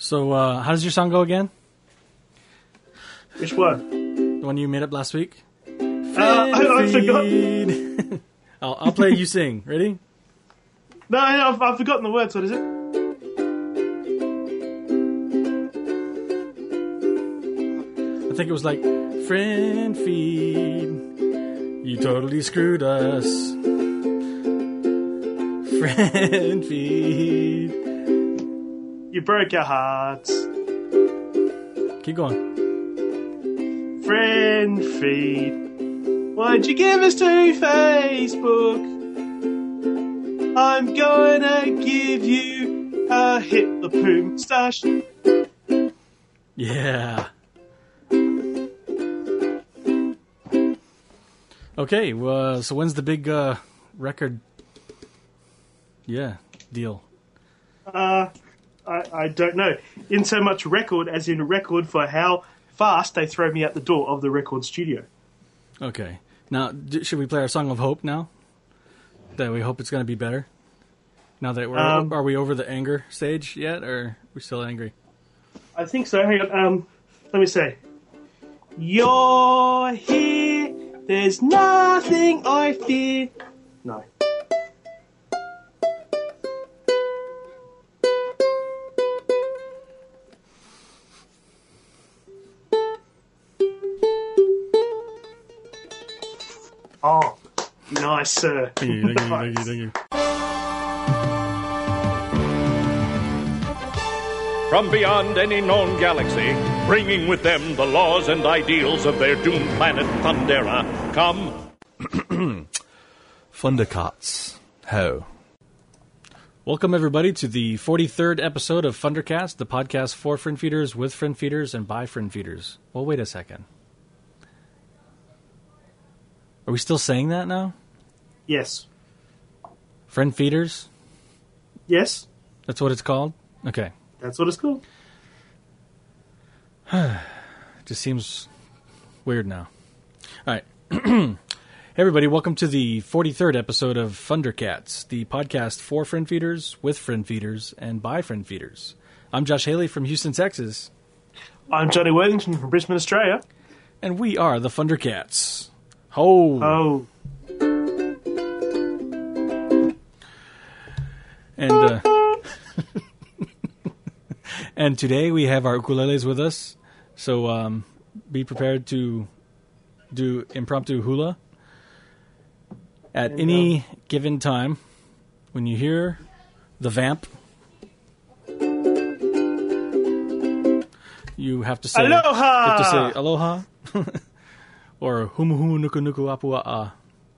So, how does your song go again? Which one? The one you made up last week? I forgot. I'll play you sing. Ready? No, I've forgotten the words. What is it? I think it was like, friend feed, you totally screwed us. Friend feed. You broke our hearts. Keep going. Friend feed. Why'd you give us to Facebook? I'm gonna give you a hit the poo stash. Yeah. Okay, so when's the big record? Yeah, deal. I don't know. In so much record as in record for how fast they throw me out the door of the record studio. Okay. Now, should we play our Song of Hope now? That we hope it's going to be better? Now that are we over the anger stage yet, or are we still angry? I think so. Hang on. Let me see. You're here. There's nothing I fear. No. Oh, nice, sir. Thank you. From beyond any known galaxy, bringing with them the laws and ideals of their doomed planet Thundera, come... Thundercats. Ho. Welcome, everybody, to the 43rd episode of Thundercast, the podcast for friend feeders, with friend feeders, and by friend feeders. Well, wait a second. Are we still saying that now? Yes. Friend feeders? Yes. That's what it's called? Okay. That's what it's called. It just seems weird now. All right. Hey, everybody. Welcome to the 43rd episode of Thundercats, the podcast for friend feeders, with friend feeders, and by friend feeders. I'm Josh Haley from Houston, Texas. I'm Johnny Worthington from Brisbane, Australia. And we are the Thundercats. Ho! Oh. And, and today we have our ukuleles with us, so be prepared to do impromptu hula at any given time. When you hear the vamp, you have to say aloha. You have to say aloha, or humuhu nuku nuku apua'a,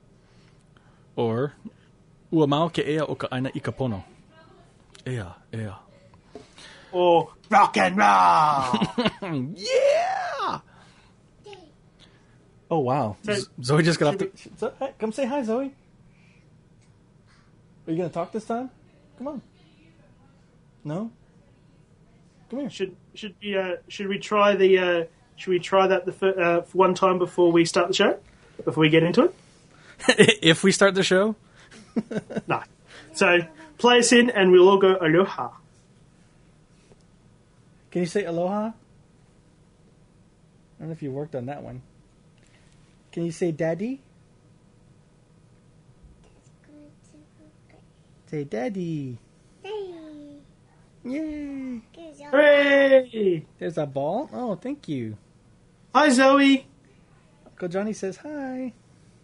or uamau ke ea o ka aina i ka pono. Ea. Or rock and roll. Yeah! Oh, wow. So, Zoe just got off the... Come say hi, Zoe. Are you going to talk this time? Come on. No? Come here. Should we try that for one time before we start the show? Before we get into it? If we start the show? No. So, play us in and we'll all go aloha. Can you say aloha? I don't know if you worked on that one. Can you say daddy? Say daddy. Yay! Hooray! There's a ball? Oh, thank you. Hi, Zoe. Uncle Johnny says hi.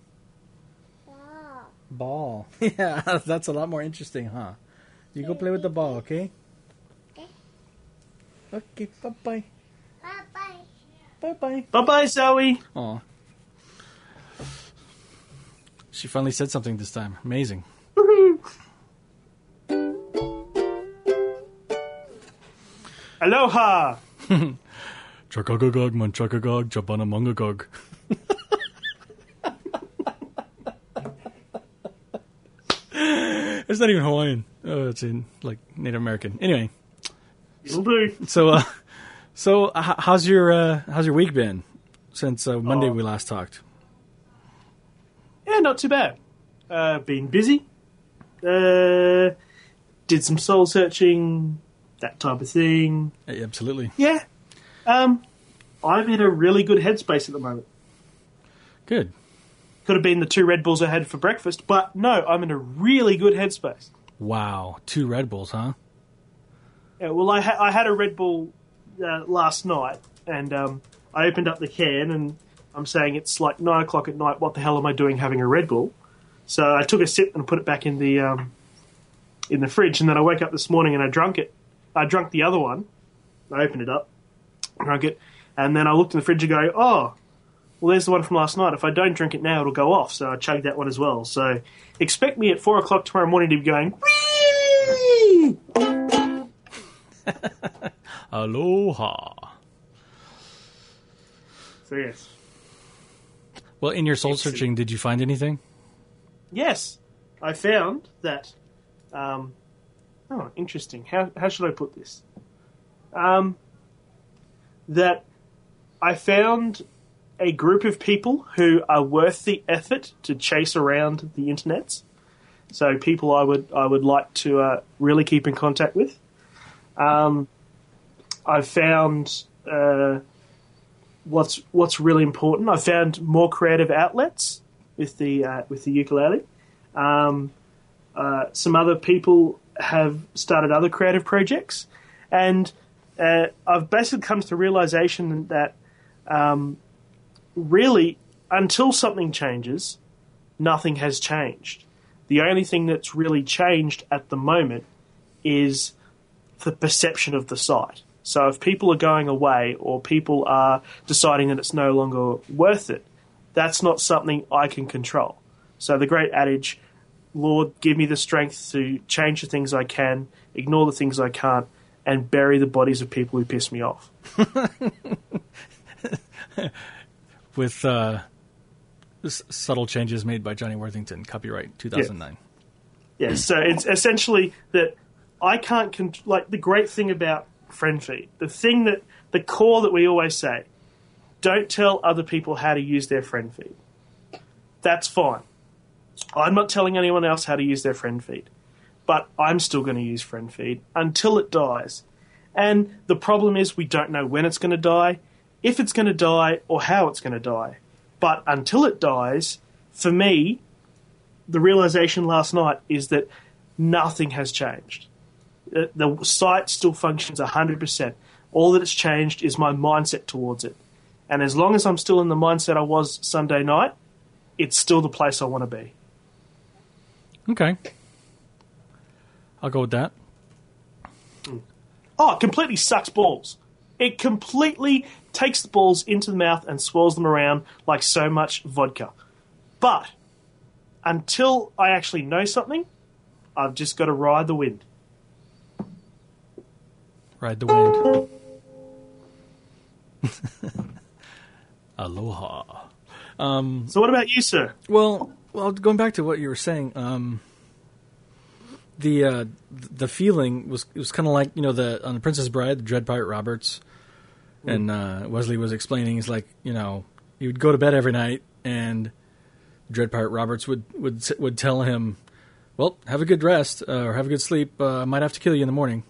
Ball. Yeah, that's a lot more interesting, huh? You go play with the ball, okay? Okay, bye-bye. Bye-bye. Bye-bye. Bye-bye, Zoe. Aw. She finally said something this time. Amazing. Aloha. Chakagagag man chakagag jabana mangagag. It's not even Hawaiian. Oh, it's in like Native American. Anyway. It'll do. So how's your week been since Monday we last talked? Yeah, not too bad. Been busy. Did some soul searching that type of thing. Absolutely. Yeah. I'm in a really good headspace at the moment. Good. Could have been the 2 Red Bulls I had for breakfast, but no, I'm in a really good headspace. Wow. 2 Red Bulls, huh? Yeah, well, I had a Red Bull last night, and I opened up the can, and I'm saying it's like 9 o'clock at night. What the hell am I doing having a Red Bull? So I took a sip and put it back in the fridge, and then I woke up this morning and I drank it. I drank the other one. I opened it up, drank it, and then I looked in the fridge and go, oh, well, there's the one from last night. If I don't drink it now, it'll go off. So I chugged that one as well. So expect me at 4 o'clock tomorrow morning to be going, whee! Aloha. So yes. Well, in your soul searching, did you find anything? Yes, I found that. Interesting. How should I put this? That I found a group of people who are worth the effort to chase around the internets. So people I would like to really keep in contact with. I've found what's really important. I found more creative outlets with the ukulele. Some other people have started other creative projects, and I've basically come to the realization that really, until something changes, nothing has changed. The only thing that's really changed at the moment is the perception of the site. So if people are going away or people are deciding that it's no longer worth it, that's not something I can control. So the great adage, Lord, give me the strength to change the things I can, ignore the things I can't, and bury the bodies of people who piss me off. With subtle changes made by Johnny Worthington, copyright 2009. Yeah, so it's essentially that I can't... the great thing about friend feed, the core that we always say, don't tell other people how to use their friend feed. That's fine. I'm not telling anyone else how to use their friend feed, but I'm still going to use friend feed until it dies. And the problem is we don't know when it's going to die, if it's going to die, or how it's going to die. But until it dies, for me, the realization last night is that nothing has changed. The site still functions 100%. All that has changed is my mindset towards it. And as long as I'm still in the mindset I was Sunday night, it's still the place I want to be. Okay. I'll go with that. Oh, it completely sucks balls. It completely takes the balls into the mouth and swirls them around like so much vodka. But until I actually know something, I've just got to ride the wind. Ride the wind. Aloha. So what about you, sir? Well, going back to what you were saying, the feeling was kind of like, on The Princess Bride, the Dread Pirate Roberts, and Wesley was explaining, he's like, he would go to bed every night, and Dread Pirate Roberts would tell him, well, have a good rest or have a good sleep. I might have to kill you in the morning.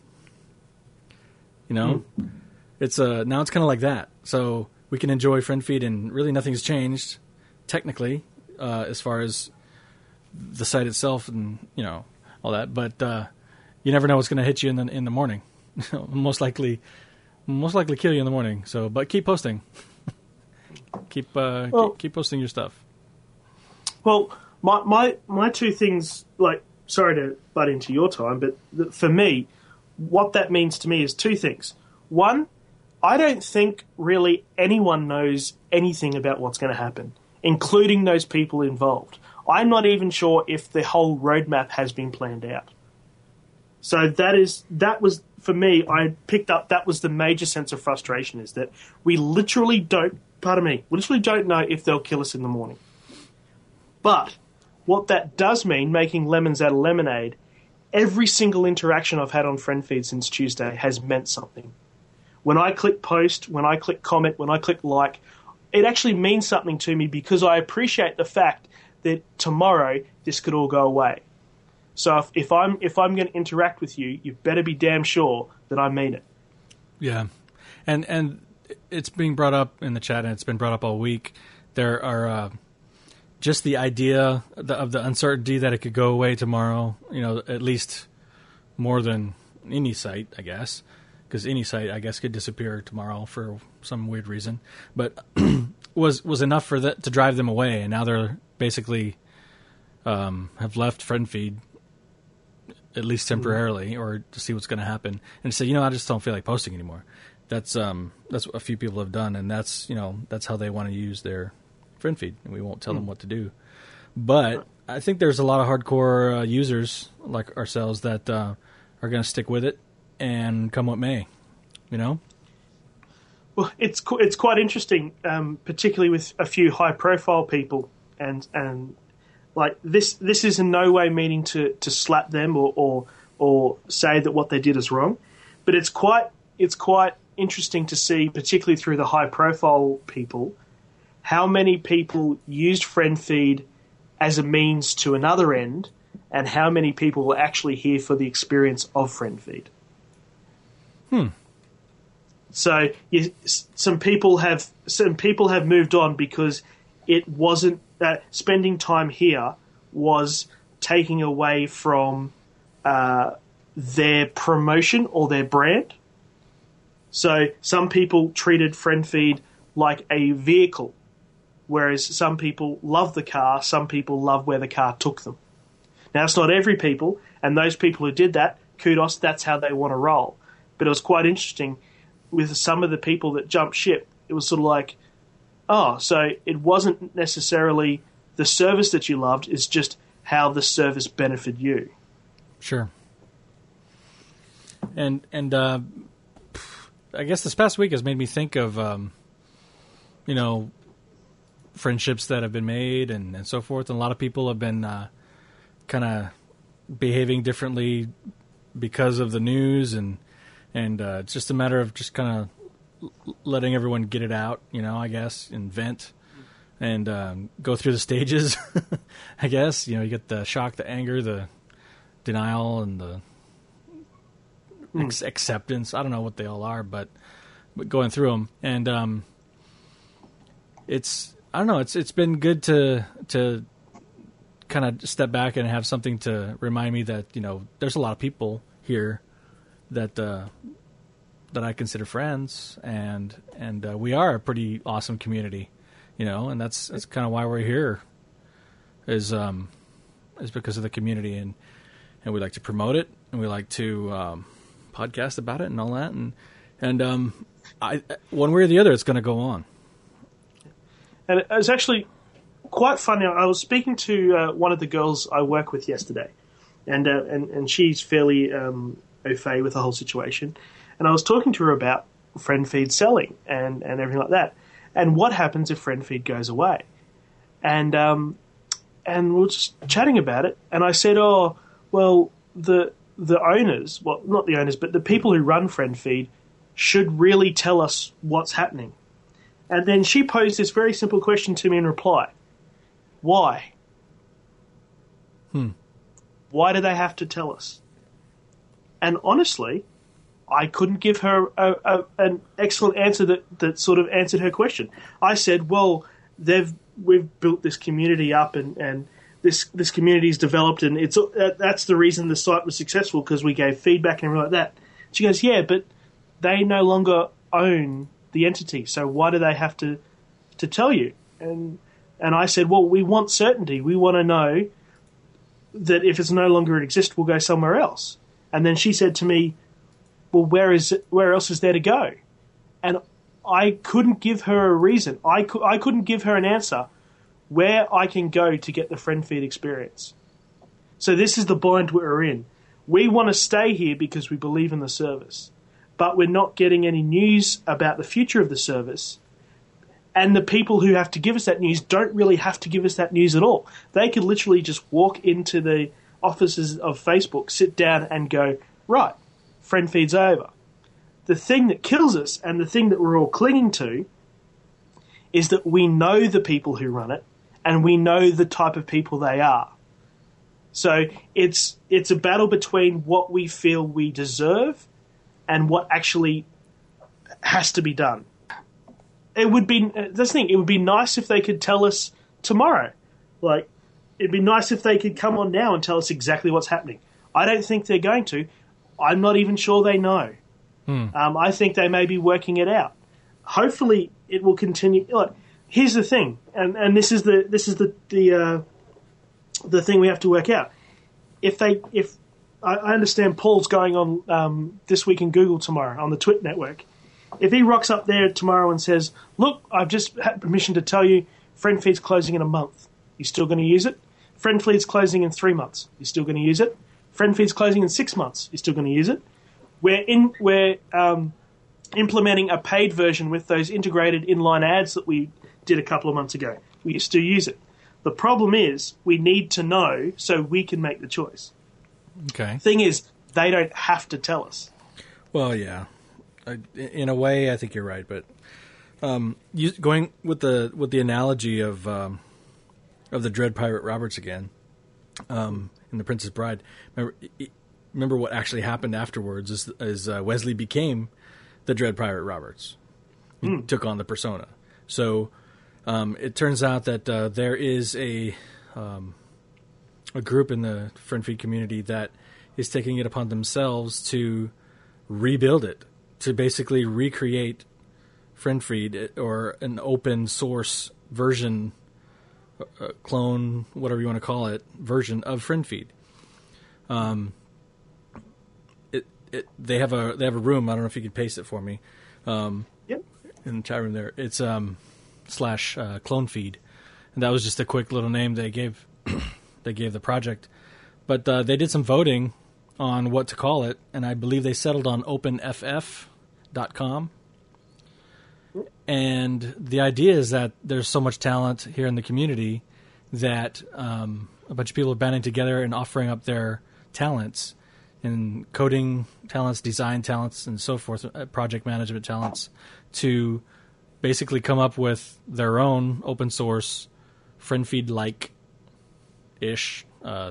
It's now it's kind of like that. So we can enjoy friend feed, and really nothing's changed technically as far as the site itself and all that. But you never know what's going to hit you in the morning. most likely kill you in the morning. So, but keep posting. keep posting your stuff. Well, my two things, sorry to butt into your time, but for me, what that means to me is two things. One, I don't think really anyone knows anything about what's going to happen, including those people involved. I'm not even sure if the whole roadmap has been planned out. So that was, for me, I picked up, that was the major sense of frustration, is that we literally don't know if they'll kill us in the morning. But what that does mean, making lemons out of lemonade, every single interaction I've had on FriendFeed since Tuesday has meant something. When I click post, when I click comment, when I click like, it actually means something to me because I appreciate the fact that tomorrow this could all go away. So if I'm going to interact with you, you better be damn sure that I mean it. Yeah, and it's being brought up in the chat, and it's been brought up all week. There are just the idea of the uncertainty that it could go away tomorrow. At least more than any site, I guess, because any site, I guess, could disappear tomorrow for some weird reason. But was enough for that to drive them away, and now they're basically have left FriendFeed, at least temporarily, or to see what's going to happen, and say, I just don't feel like posting anymore. That's what a few people have done, and that's how they want to use their FriendFeed, and we won't tell them what to do. But I think there's a lot of hardcore users like ourselves that are going to stick with it and come what may. Well, it's quite interesting, particularly with a few high-profile people, and like this is in no way meaning to slap them or say that what they did is wrong, but it's quite interesting to see, particularly through the high-profile people, how many people used FriendFeed as a means to another end, and how many people were actually here for the experience of FriendFeed. So some people have moved on because it wasn't spending time here was taking away from their promotion or their brand. So some people treated FriendFeed like a vehicle, whereas some people love the car, some people love where the car took them. Now, it's not every people, and those people who did that, kudos, that's how they want to roll. But it was quite interesting with some of the people that jumped ship. It was sort of like, so it wasn't necessarily the service that you loved, it's just how the service benefited you. Sure. And I guess this past week has made me think of, friendships that have been made and so forth. And a lot of people have been kind of behaving differently because of the news, and it's just a matter of just kind of letting everyone get it out, I guess, and vent and go through the stages, I guess. You get the shock, the anger, the denial, and the acceptance. I don't know what they all are, but going through them. And it's been good to kind of step back and have something to remind me that, there's a lot of people here that I consider friends, and we are a pretty awesome community, and that's kind of why we're here is because of the community, and we like to promote it, and we like to podcast about it and all that, and I one way or the other, it's going to go on. And it was actually quite funny. I was speaking to one of the girls I work with yesterday, and she's fairly au fait with the whole situation. And I was talking to her about FriendFeed selling and everything like that, and what happens if FriendFeed goes away. And we were just chatting about it, and I said, the owners, well, not the owners, but the people who run FriendFeed should really tell us what's happening. And then she posed this very simple question to me in reply. Why? Why do they have to tell us? And honestly, I couldn't give her an excellent answer that sort of answered her question. I said, well, we've built this community up, and this community's developed, and that's the reason the site was successful, because we gave feedback and everything like that. She goes, yeah, but they no longer own the entity, so why do they have to tell you? And I said, well, we want certainty. We want to know that if it's no longer in exist, we'll go somewhere else. And then she said to me, well, where else is there to go? And I couldn't give her a reason. I couldn't give her an answer where I can go to get the FriendFeed experience. So this is the bind we're in. We want to stay here because we believe in the service, but we're not getting any news about the future of the service. And the people who have to give us that news don't really have to give us that news at all. They could literally just walk into the offices of Facebook, sit down and go, right, FriendFeed's over. The thing that kills us, and the thing that we're all clinging to, is that we know the people who run it, and we know the type of people they are. So it's a battle between what we feel we deserve and what actually has to be done. It would be this thing. It would be nice if they could tell us tomorrow. Like, it'd be nice if they could come on now and tell us exactly what's happening. I don't think they're going to. I'm not even sure they know. I think they may be working it out. Hopefully, it will continue. Like, here's the thing, and this is the thing we have to work out. If I understand Paul's going on This Week in Google tomorrow on the Twit network. If he rocks up there tomorrow and says, "Look, I've just had permission to tell you, FriendFeed's closing in a month. You still going to use it? FriendFeed's closing in 3 months. You still going to use it? FriendFeed's closing in 6 months. You still going to use it?" We're implementing a paid version with those integrated inline ads that we did a couple of months ago. We still use it. The problem is we need to know so we can make the choice. Okay. Thing is, they don't have to tell us. Well, yeah. In a way, I think you're right, but going with the analogy of the Dread Pirate Roberts again, in The Princess Bride. Remember what actually happened afterwards is Wesley became the Dread Pirate Roberts. He took on the persona. So it turns out that there is a group in the FriendFeed community that is taking it upon themselves to rebuild it, to basically recreate FriendFeed, or an open source version, clone, whatever you want to call it, version of FriendFeed. They have a room. I don't know if you could paste it for me. Yep. In the chat room there, it's / clone feed, and that was just a quick little name they gave. They gave the project, but they did some voting on what to call it, and I believe they settled on openff.com. And the idea is that there's so much talent here in the community that a bunch of people are banding together and offering up their talents in coding talents, design talents, and so forth, project management talents, to basically come up with their own open source FriendFeed-like-ish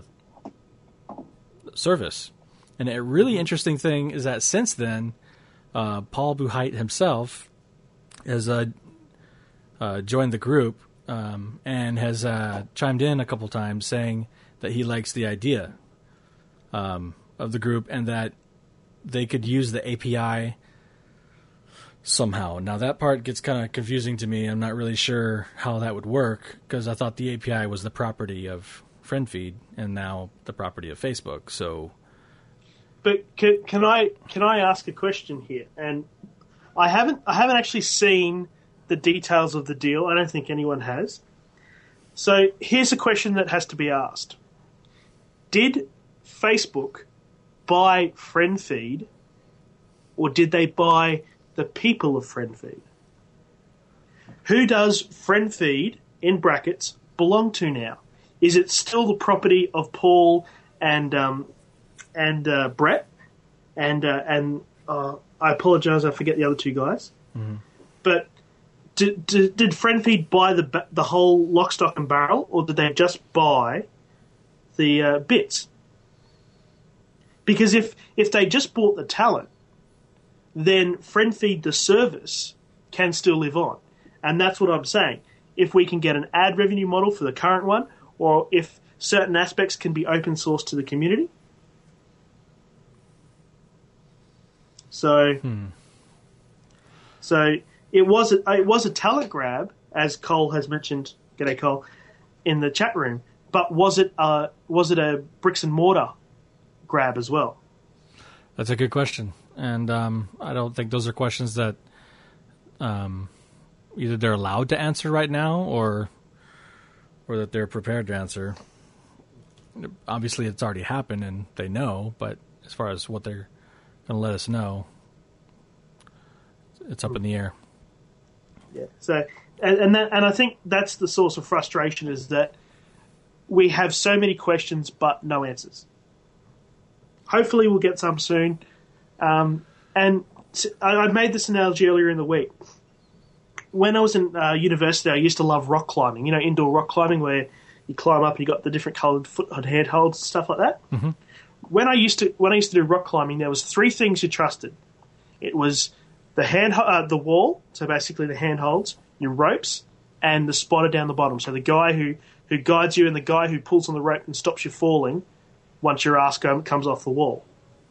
service. And a really interesting thing is that since then, Paul Buchheit himself has joined the group and has chimed in a couple times saying that he likes the idea of the group and that they could use the API somehow. Now, that part gets kind of confusing to me. I'm not really sure how that would work, because I thought the API was the property of FriendFeed and now the property of Facebook. So, but can I ask a question here? And I haven't actually seen the details of the deal. I don't think anyone has. So here's a question that has to be asked: did Facebook buy FriendFeed, or did they buy the people of FriendFeed? Who does FriendFeed, in brackets, belong to now? Is it still the property of Paul and Brett? And I apologize, I forget the other two guys. Mm-hmm. But did FriendFeed buy the whole lock, stock, and barrel, or did they just buy the bits? Because if they just bought the talent, then FriendFeed, the service, can still live on. And that's what I'm saying. If we can get an ad revenue model for the current one, or if certain aspects can be open source to the community. So it was a talent grab, as Cole has mentioned. G'day, Cole, in the chat room. But was it a bricks and mortar grab as well? That's a good question, and I don't think those are questions that either they're allowed to answer right now, or that they're prepared to answer. Obviously, it's already happened, and they know. But as far as what they're going to let us know, it's up in the air. Yeah. So, and I think that's the source of frustration, is that we have so many questions but no answers. Hopefully, we'll get some soon. And I made this analogy earlier in the week. When I was in university, I used to love rock climbing. You know, indoor rock climbing, where you climb up, and you got the different coloured foothold handholds, stuff like that. Mm-hmm. When I used to do rock climbing, there was 3 things you trusted. It was the wall, so basically the handholds, your ropes, and the spotter down the bottom. So the guy who guides you and the guy who pulls on the rope and stops you falling once your ass comes off the wall.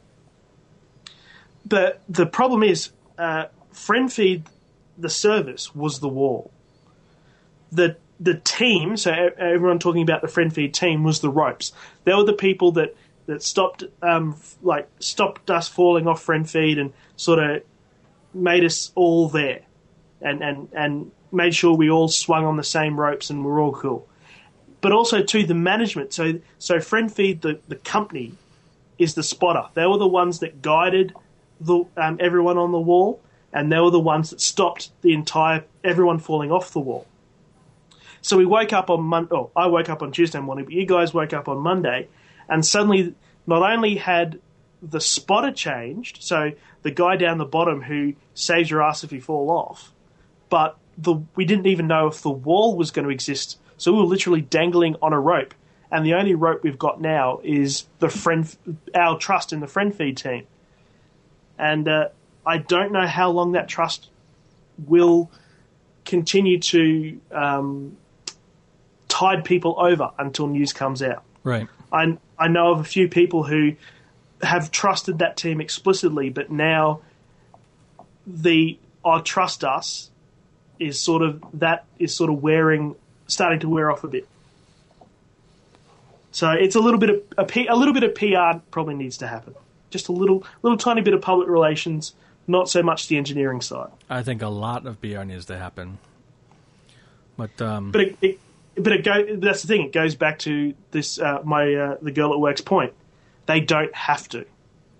But the problem is, FriendFeed, the service, was the wall. The team, so everyone talking about the FriendFeed team, was the ropes. They were the people that stopped us falling off FriendFeed and sort of made us all there, and made sure we all swung on the same ropes and we're all cool. But also too, the management. So FriendFeed, the company, is the spotter. They were the ones that guided everyone on the wall, and they were the ones that stopped everyone falling off the wall. So we woke up on I woke up on Tuesday morning, but you guys woke up on Monday, and suddenly not only had the spotter changed, so the guy down the bottom who saves your ass if you fall off, but we didn't even know if the wall was going to exist. So we were literally dangling on a rope, and the only rope we've got now is our trust in the FriendFeed team. And I don't know how long that trust will continue to tide people over until news comes out. Right. I know of a few people who have trusted that team explicitly, but now "I trust us" is sort of starting to wear off a bit. So it's a little bit of PR probably needs to happen. Just a little tiny bit of public relations, not so much the engineering side. I think a lot of PR needs to happen. But that's the thing. It goes back to this the girl at work's point. They don't have to.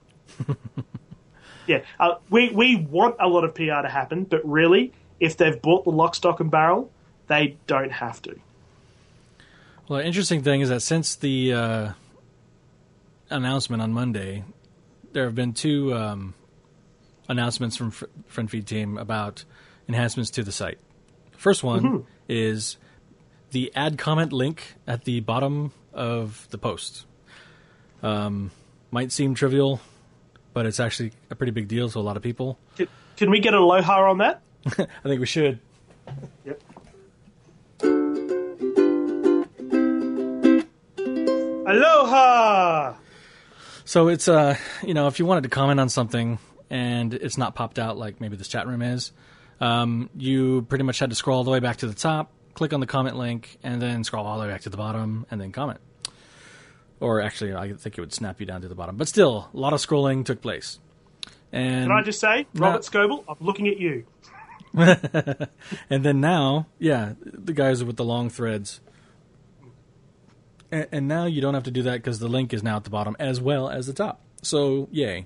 Yeah, we want a lot of PR to happen, but really, if they've bought the lock, stock, and barrel, they don't have to. Well, the interesting thing is that since the announcement on Monday, there have been 2 announcements from FriendFeed team about enhancements to the site. First one is the add comment link at the bottom of the post. Might seem trivial, but it's actually a pretty big deal to a lot of people. Can we get an aloha on that? I think we should. Yep. Aloha! So it's, if you wanted to comment on something and it's not popped out like maybe this chat room is, you pretty much had to scroll all the way back to the top, click on the comment link, and then scroll all the way back to the bottom and then comment. Or actually, I think it would snap you down to the bottom. But still, a lot of scrolling took place. And can I just say, Robert Scoble, I'm looking at you. And then now, the guys with the long threads. And now you don't have to do that because the link is now at the bottom as well as the top. So, yay.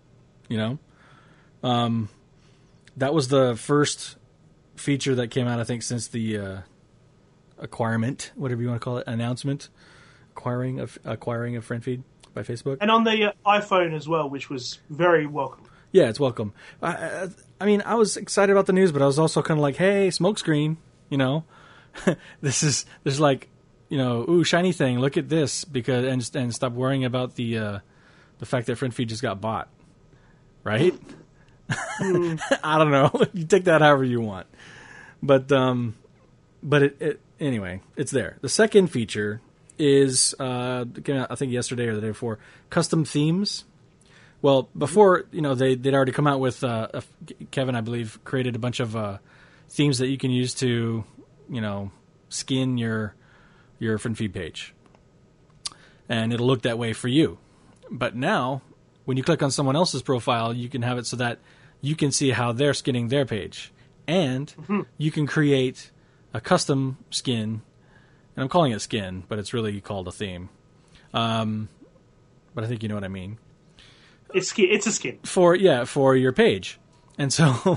That was the first feature that came out, I think, since the acquirement, whatever you want to call it, announcement, acquiring of FriendFeed by Facebook. And on the iPhone as well, which was very welcome. Yeah, it's welcome. I mean, I was excited about the news, but I was also kind of like, hey, smokescreen, there's like, ooh, shiny thing, look at this, and stop worrying about the fact that FriendFeed just got bought, right? I don't know. You take that however you want, but anyway, it's there. The second feature is came out, I think yesterday or the day before, custom themes. Well, before, they'd already come out with Kevin, I believe, created a bunch of themes that you can use to, skin your FriendFeed page, and it'll look that way for you. But now, when you click on someone else's profile, you can have it so that you can see how they're skinning their page, and you can create a custom skin. And I'm calling it skin, but it's really called a theme. But I think you know what I mean. It's a skin for your page, and so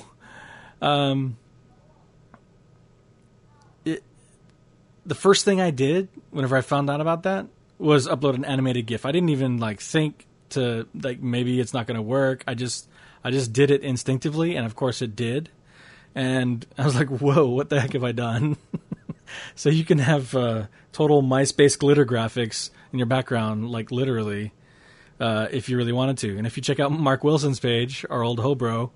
the first thing I did whenever I found out about that was upload an animated GIF. I didn't even think to maybe it's not going to work. I just did it instinctively, and of course it did. And I was like, "Whoa, what the heck have I done?" So you can have total MySpace glitter graphics in your background, like literally, if you really wanted to. And if you check out Mark Wilson's page, our old ho-bro,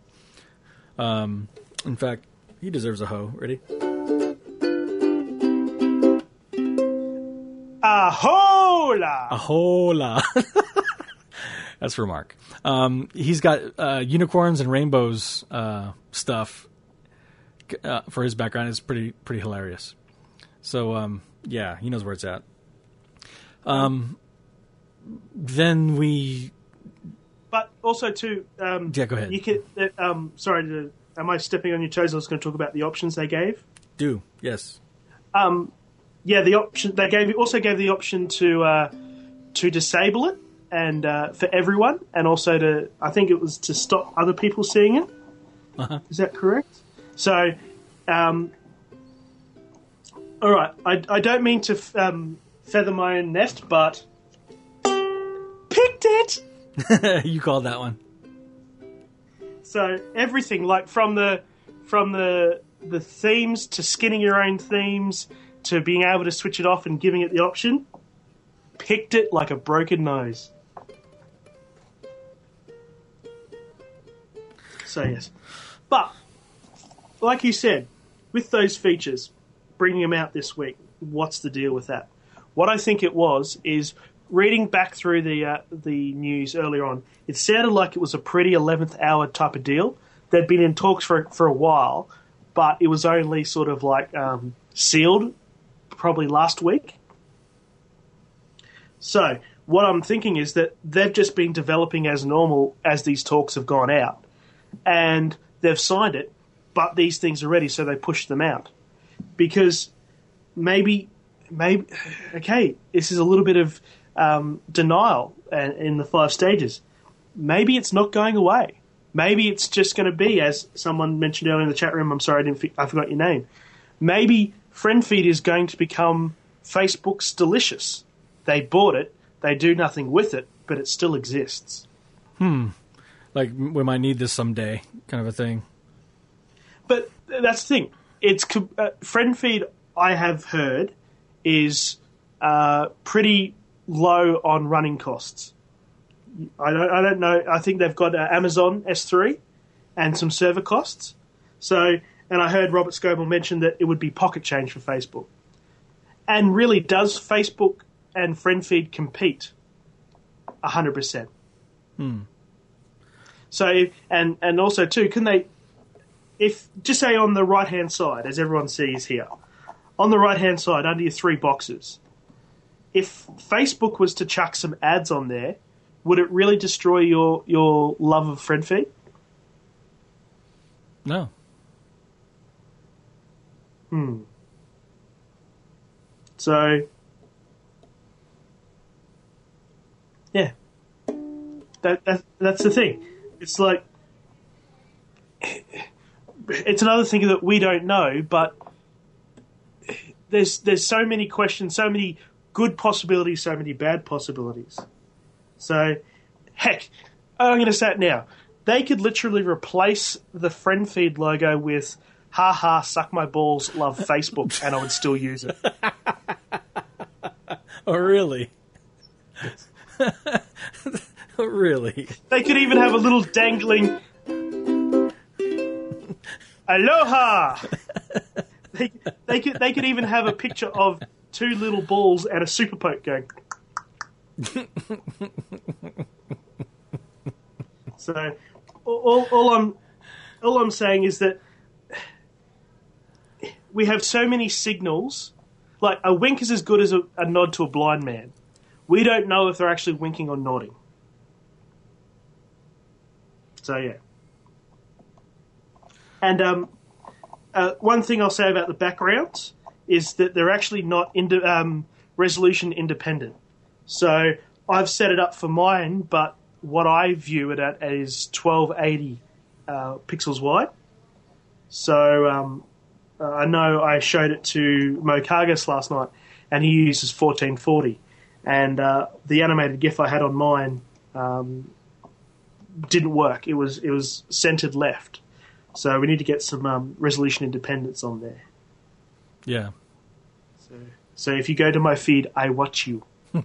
in fact, he deserves a ho. Ready? Ahola! Ahola. That's for Mark. He's got unicorns and rainbows stuff for his background. It's pretty hilarious. So, yeah, he knows where it's at. Then we... But also, too... yeah, go ahead. You can, sorry, am I stepping on your toes? I was going to talk about the options they gave. Do, yes. Yeah, the option they also gave the option to disable it and for everyone, and also I think it was to stop other people seeing it. Uh-huh. Is that correct? So, all right. I don't mean to feather my own nest, but picked it. You called that one. So everything, like from the themes to skinning your own themes to being able to switch it off and giving it the option, picked it like a broken nose. So yes. But, like you said, with those features, bringing them out this week, what's the deal with that? What I think it was is, reading back through the news earlier on, it sounded like it was a pretty 11th hour type of deal. They'd been in talks for a while, but it was only sort of like sealed probably last week. So what I'm thinking is that they've just been developing as normal as these talks have gone out. And they've signed it, but these things are ready, so they push them out. Because maybe, okay, this is a little bit of denial in the 5 stages. Maybe it's not going away. Maybe it's just going to be, as someone mentioned earlier in the chat room, I'm sorry I forgot your name. Maybe FriendFeed is going to become Facebook's Delicious. They bought it, they do nothing with it, but it still exists. Like, we might need this someday, kind of a thing. But that's the thing. It's FriendFeed, I have heard, is pretty low on running costs. I don't know. I think they've got Amazon S3 and some server costs. So, and I heard Robert Scoble mention that it would be pocket change for Facebook. And really, does Facebook and FriendFeed compete? 100%. So, and also too, can they? If just say on the right hand side, as everyone sees here, on the right hand side under your 3 boxes, if Facebook was to chuck some ads on there, would it really destroy your love of FriendFeed? No. So, yeah, that's the thing. It's like, it's another thing that we don't know, but there's so many questions, so many good possibilities, so many bad possibilities. So, heck, I'm going to say it now. They could literally replace the FriendFeed logo with "Ha ha, suck my balls, love Facebook," and I would still use it. Oh, really? Oh, really? They could even have a little dangling "Aloha." They could even have a picture of 2 little balls and a super poke going. So, all I'm saying is that we have so many signals. Like, a wink is as good as a nod to a blind man. We don't know if they're actually winking or nodding. So, yeah. And one thing I'll say about the backgrounds is that they're actually not resolution independent. So I've set it up for mine, but what I view it at is 1280 pixels wide. So I know I showed it to Mo Kargas last night, and he uses 1440. And the animated GIF I had on mine didn't work. It was centered left. So we need to get some resolution independence on there. Yeah. So if you go to my feed, I watch you.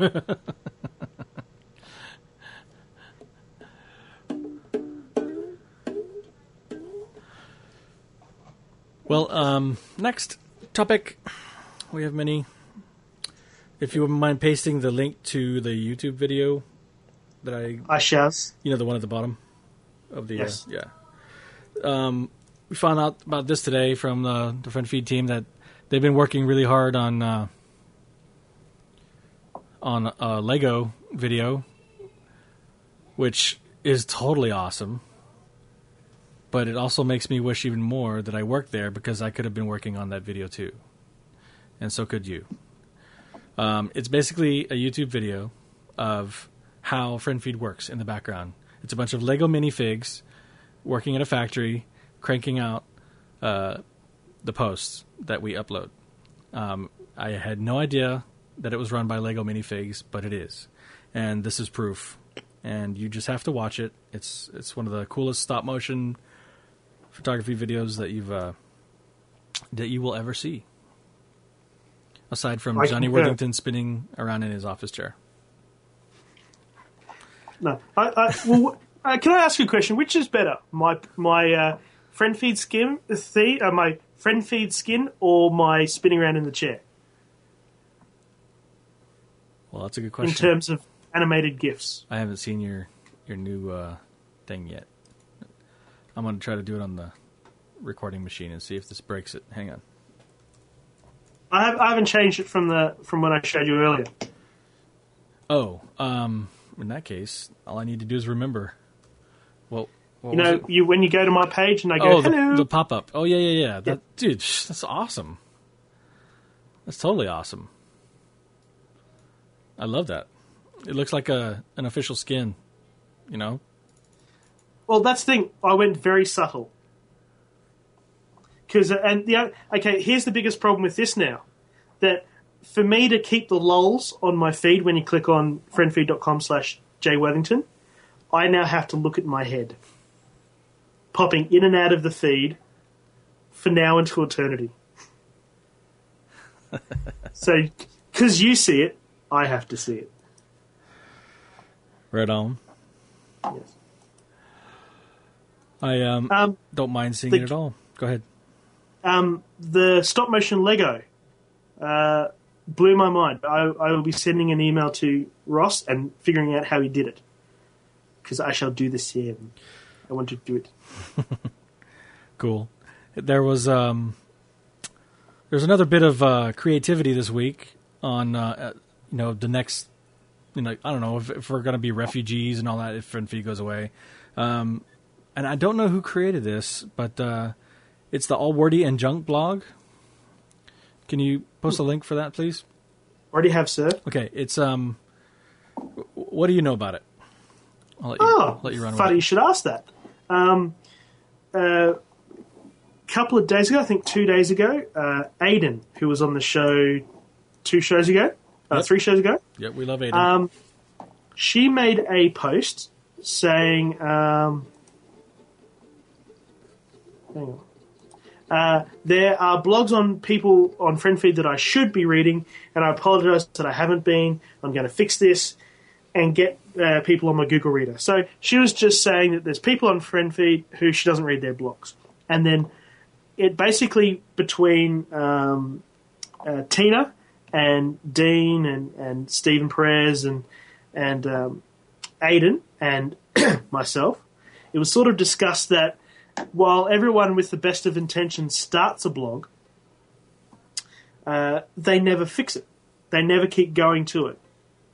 Well, next topic. We have many. If you wouldn't mind pasting the link to the YouTube video that I shall. the one at the bottom of the Yes. We found out about this today from the Friend Feed team that they've been working really hard on a Lego video, which is totally awesome. But it also makes me wish even more that I worked there, because I could have been working on that video too. And so could you. It's basically a YouTube video of how Friend Feed works in the background. It's a bunch of Lego minifigs working at a factory, cranking out the posts that we upload. I had no idea that it was run by Lego minifigs, but it is. And this is proof. And you just have to watch it. It's one of the coolest stop motion photography videos that you will ever see. Aside from Johnny Worthington spinning around in his office chair. No, can I ask you a question? Which is better, my Friend Feed skin, my Friend Feed skin, or my spinning around in the chair? Well, that's a good question. In terms of animated GIFs, I haven't seen your new thing yet. I'm going to try to do it on the recording machine and see if this breaks it. Hang on. I haven't changed it from when I showed you earlier. Oh, in that case, all I need to do is remember. Well, when you go to my page and I go, hello. The pop-up. Oh, yeah. Dude, that's awesome. That's totally awesome. I love that. It looks like an official skin, Well, that's the thing. I went very subtle. Here's the biggest problem with this now. That for me to keep the lulls on my feed when you click on friendfeed.com/jworthington, I now have to look at my head. Popping in and out of the feed for now until eternity. So, because you see it, I have to see it. Right on. Yes. I don't mind seeing it at all. Go ahead. The stop motion Lego blew my mind. I will be sending an email to Ross and figuring out how he did it, because I shall do the same. I want to do it. Cool. There's another bit of creativity this week on the next. I don't know if we're going to be refugees and all that if Friend Feed goes away. And I don't know who created this, but it's the All Wordy and Junk blog. Can you post a link for that, please? Already have, sir. Okay, it's what do you know about it? I'll let you run with it. Funny you should ask that. Couple of days ago, I think 2 days ago, Aiden, who was on the show 3 shows ago. Yep, we love Aiden. She made a post saying, hang on. There are blogs on people on Friend Feed that I should be reading, and I apologise that I haven't been. I'm going to fix this and get people on my Google Reader. So she was just saying that there's people on Friend Feed who she doesn't read their blogs. And then it basically, between Tina and Dean and Stephen Perez and Aiden and myself, it was sort of discussed that while everyone with the best of intentions starts a blog, they never fix it. They never keep going to it.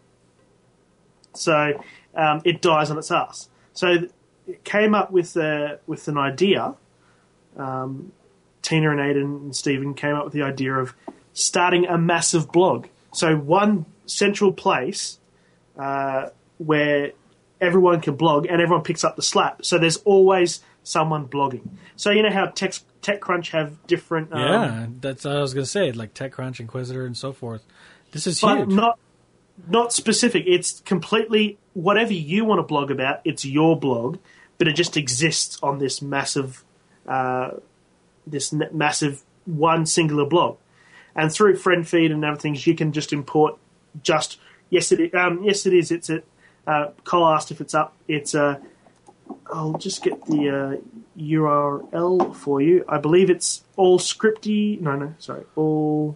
So it dies on its ass. So it came up with an idea. Tina and Aiden and Stephen came up with the idea of starting a massive blog. So one central place where everyone can blog and everyone picks up the slack. So there's always someone blogging. So you know how TechCrunch have different... yeah, that's what I was going to say, like TechCrunch, Inquisitor, and so forth. This is huge. But not specific. It's completely whatever you want to blog about, it's your blog, but it just exists on this massive one singular blog. and through FriendFeed and other things, you can just import. Yes, it is. It's at. Cole asked if it's up. It's I'll just get the URL for you. I believe it's all scripty. No, sorry, all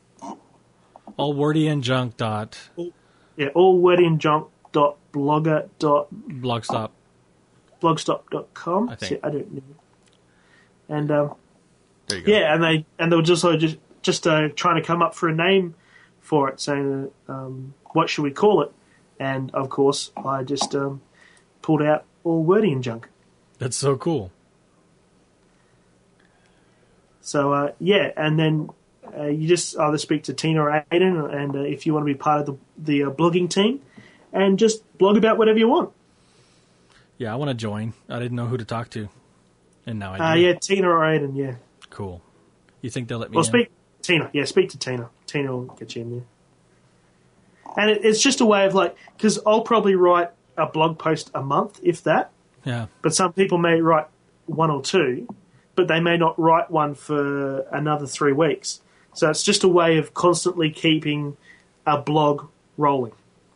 wordy and junk dot. All wordy and junk dot blogger dot blogstop.com. I think. I don't know. And there you go. yeah, and they were just trying to come up for a name for it, saying what should we call it? And of course, I just pulled out all wordy and junk. That's so cool. So and then you just either speak to Tina or Aiden, and if you want to be part of the blogging team, and just blog about whatever you want. Yeah, I want to join. I didn't know who to talk to, and now I do. Yeah, Tina or Aiden. Yeah. Cool. You think they'll let me? Well, in? speak to Tina. Tina will get you in there. And it's just a way of because I'll probably write a blog post a month, if that. Yeah. But some people may write one or two, but they may not write one for another 3 weeks. So it's just a way of constantly keeping a blog rolling.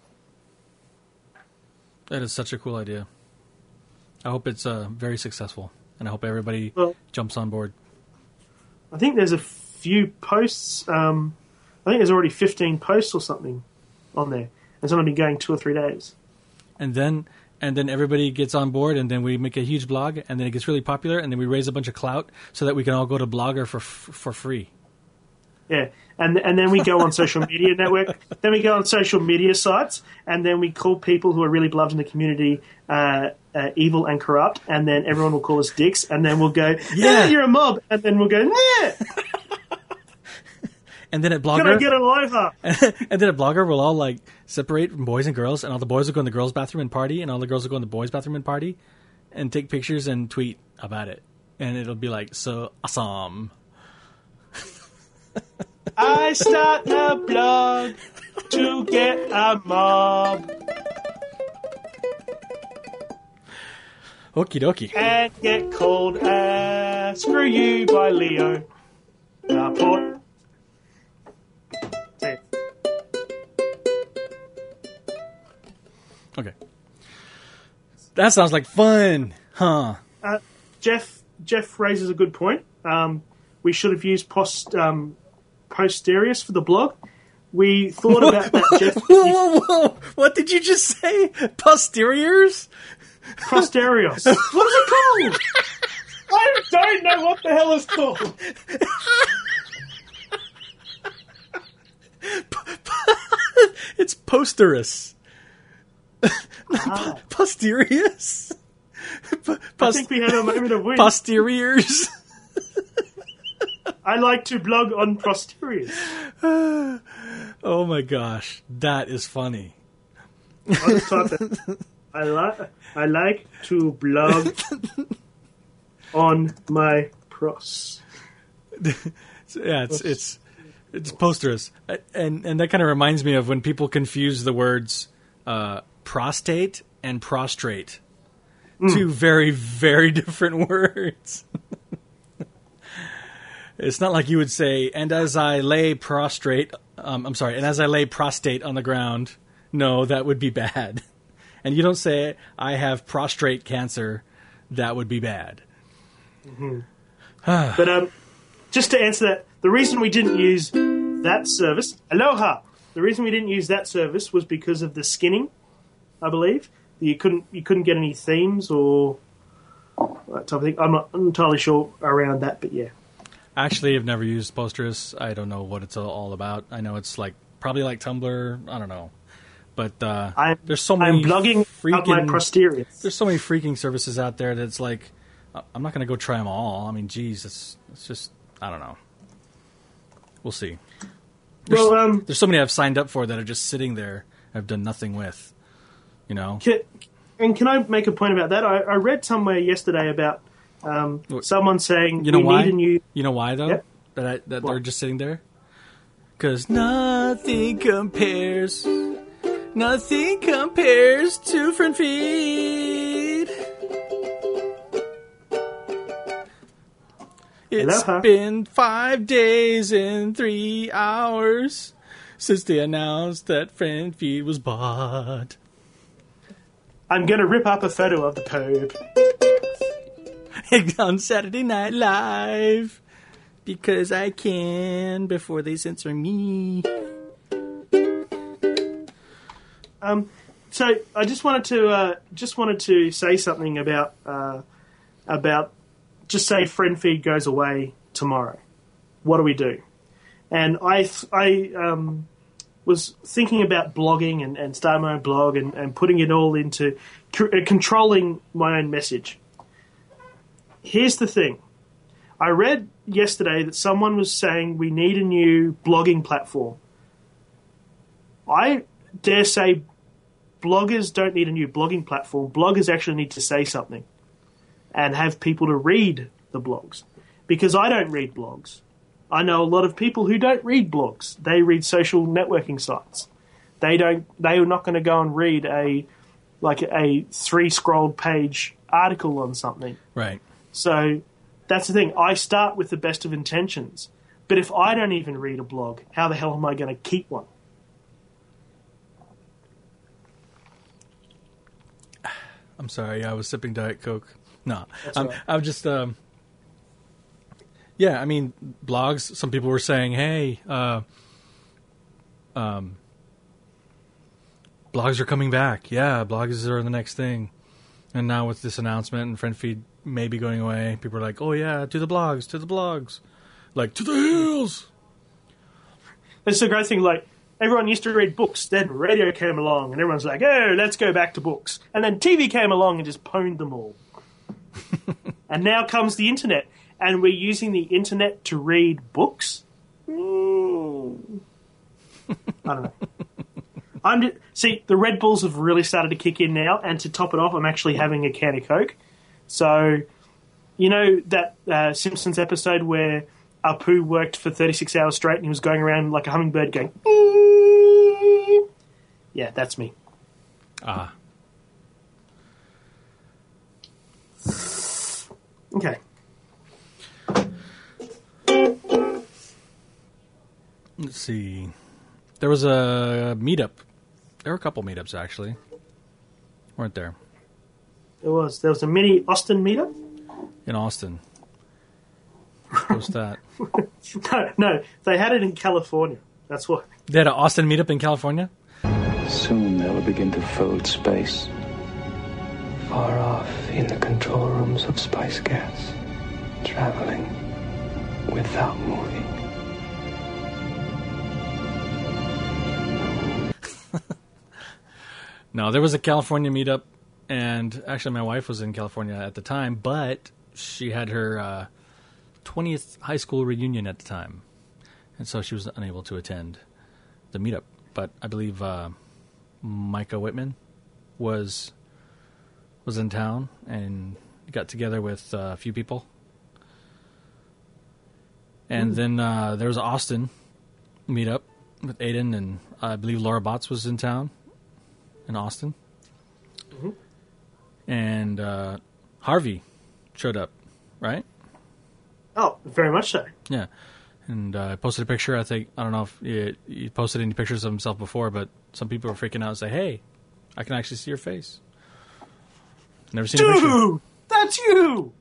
That is such a cool idea. I hope it's very successful, and I hope everybody jumps on board. I think there's a few posts. I think there's already 15 posts or something on there. It's only been going 2 or 3 days. And then everybody gets on board, and then we make a huge blog, and then it gets really popular, and then we raise a bunch of clout so that we can all go to Blogger for free. Yeah, and then we go on social media network. Then we go on social media sites, and then we call people who are really beloved in the community evil and corrupt, and then everyone will call us dicks, and then we'll go, yeah, you're a mob, and then we'll go, nah. And then at Blogger, can I get a liver? And then at Blogger, we'll all separate from boys and girls, and all the boys will go in the girls' bathroom and party, and all the girls will go in the boys' bathroom and party, and take pictures and tweet about it, and it'll be so awesome. I start a blog to get a mob. Okie dokie. And get called Screw You by Leo Laporte. Okay. That sounds like fun, huh? Jeff raises a good point. We should have used Posterius for the blog. We thought about that, Jeff. Whoa. What did you just say? Posteriors? Posterios. What is it called? I don't know what the hell it's called. It's Posterous. Posterius? I think we had a moment of win. Posteriors? I like to blog on Posterius. Oh my gosh, that is funny. I like to blog on my pros. Yeah, it's Posterous, and that kind of reminds me of when people confuse the words prostate and prostrate. Two very, very different words. It's not like you would say, and as I lay prostate on the ground. No, that would be bad. And you don't say, I have prostate cancer. That would be bad. Mm-hmm. But just to answer that, the reason we didn't use that service, Aloha, the reason we didn't use that service was because of the skinning, I believe. You couldn't get any themes or that type of thing. I'm not entirely sure around that, but yeah. Actually, I've never used Posterous. I don't know what it's all about. I know it's probably like Tumblr. I don't know. But there's so many. I'm blogging up my Posterius. There's so many freaking services out there that it's I'm not going to go try them all. I mean, geez, it's just, I don't know. We'll see. There's so many I've signed up for that are just sitting there. I've done nothing with. You know. Can I make a point about that? I read somewhere yesterday about someone saying you know we why? need a new. You know why though? Yep. That they're just sitting there. Because nothing compares to FriendFeed. It's been 5 days and 3 hours since they announced that Friend Feed was bought. I'm going to rip up a photo of the Pope. On Saturday Night Live. Because I can before they censor me. So I just wanted to say something about just say Friend Feed goes away tomorrow. What do we do? And I was thinking about blogging and starting my own blog and putting it all into controlling my own message. Here's the thing. I read yesterday that someone was saying we need a new blogging platform. I dare say bloggers don't need a new blogging platform. Bloggers actually need to say something and have people to read the blogs. Because I don't read blogs. I know a lot of people who don't read blogs. They read social networking sites. They are not going to go and read a 3-scrolled page article on something. Right. So that's the thing. I start with the best of intentions. But if I don't even read a blog, how the hell am I going to keep one? I'm sorry, I was sipping Diet Coke. No, right. I was just, yeah, I mean, blogs, some people were saying, hey, blogs are coming back. Yeah, blogs are the next thing. And now with this announcement and Friend Feed may be going away, people are like, oh yeah, to the blogs. Like, to the hills! It's the great thing, like, everyone used to read books, then radio came along, and everyone's like, oh, let's go back to books. And then TV came along and just pwned them all. And now comes the internet, and we're using the internet to read books? I don't know. See, the Red Bulls have really started to kick in now, and to top it off, I'm actually having a can of Coke. So, you know that Simpsons episode where Apu worked for 36 hours straight and he was going around like a hummingbird going, yeah, that's me. Ah. Okay. Let's see. There was a meetup. There were a couple meetups, actually. Weren't there? There was a mini Austin meetup? In Austin. What's that? No, they had it in California. That's what. They had an Austin meetup in California? Soon they will begin to fold space. Far off in the control rooms of Spice Cats. Traveling without moving. No, there was a California meetup, and actually my wife was in California at the time, but she had her 20th high school reunion at the time, and so she was unable to attend the meetup. But I believe Micah Whitman was in town and got together with a few people. And then there was an Austin meetup with Aiden, and I believe Laura Botts was in town in Austin. Mm-hmm. And Harvey showed up, right? Oh, very much so. Yeah. And I posted a picture. I don't know if you posted any pictures of himself before, but some people were freaking out and say, hey, I can actually see your face. Never seen a picture. Dude, that's you!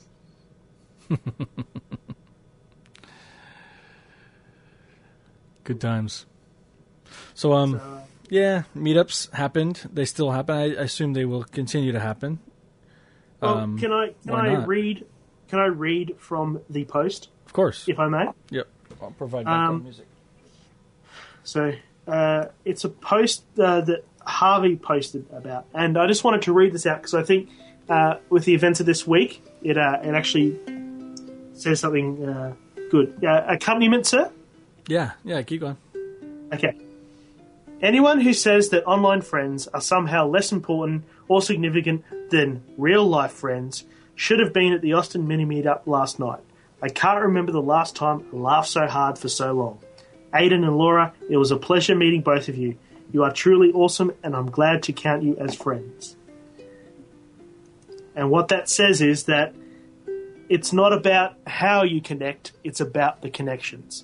Good times. So, yeah, meetups happened. They still happen. I assume they will continue to happen. Well, can I read from the post? Of course. If I may? Yep. I'll provide background music. So, it's a post that Harvey posted about, and I just wanted to read this out because I think with the events of this week, it actually says something good. Accompaniment, sir? Yeah, keep going. Okay. Anyone who says that online friends are somehow less important or significant than real-life friends should have been at the Austin Mini Meetup last night. I can't remember the last time I laughed so hard for so long. Aiden and Laura, it was a pleasure meeting both of you. You are truly awesome, and I'm glad to count you as friends. And what that says is that it's not about how you connect, it's about the connections.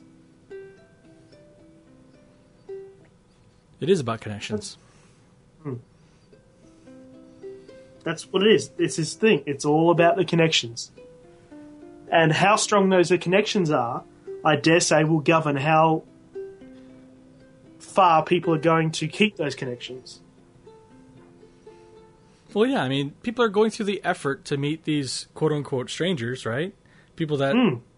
It is about connections. That's what it is. It's his thing. It's all about the connections. And how strong those connections are, I dare say, will govern how far people are going to keep those connections. Well, yeah, I mean, people are going through the effort to meet these quote-unquote strangers, right? People that,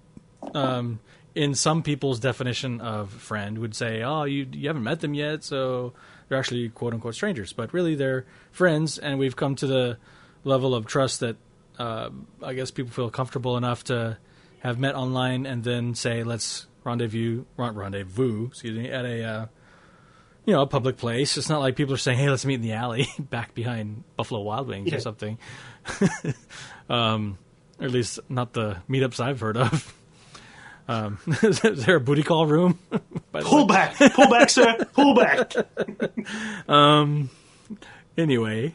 in some people's definition of friend, would say, oh, you haven't met them yet, so they're actually quote-unquote strangers. But really, they're friends, and we've come to the level of trust that I guess people feel comfortable enough to have met online and then say, let's rendezvous, excuse me, at a a public place. It's not like people are saying, hey, let's meet in the alley back behind Buffalo Wild Wings or something. Or at least not the meetups I've heard of. Is there a booty call room? Pull back, sir, pull back. Anyway.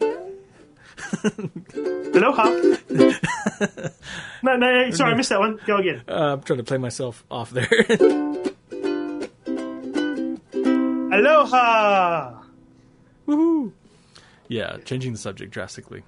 Aloha. No, sorry, I missed that one. Go again. I'm trying to play myself off there. Aloha! Woohoo! Yeah, changing the subject drastically.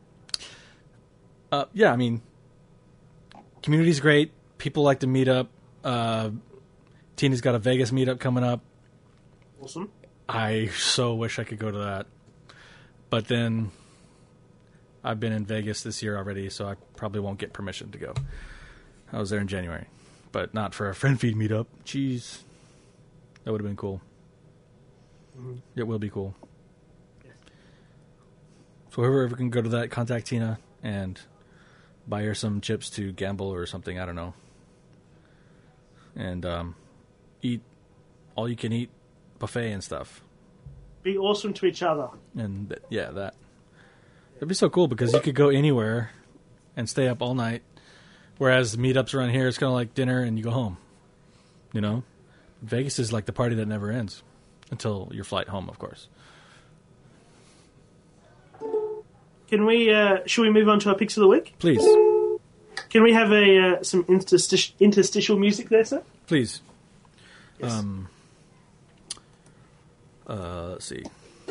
Yeah, I mean, community's great. People like to meet up. Tina's got a Vegas meetup coming up. Awesome. I so wish I could go to that. But then I've been in Vegas this year already, so I probably won't get permission to go. I was there in January, but not for a friend feed meetup. Jeez. That would have been cool. Mm-hmm. It will be cool. Yeah. So whoever can go to that, contact Tina and buy her some chips to gamble or something. I don't know. And eat all you can eat buffet and stuff. Be awesome to each other. And that. It'd be so cool because you could go anywhere and stay up all night. Whereas meetups around here, it's kind of like dinner and you go home. You know? Vegas is like the party that never ends. Until your flight home, of course. Can we? Should we move on to our picks of the week? Please. Can we have some interstitial music there, sir? Please. Yes. Let's see.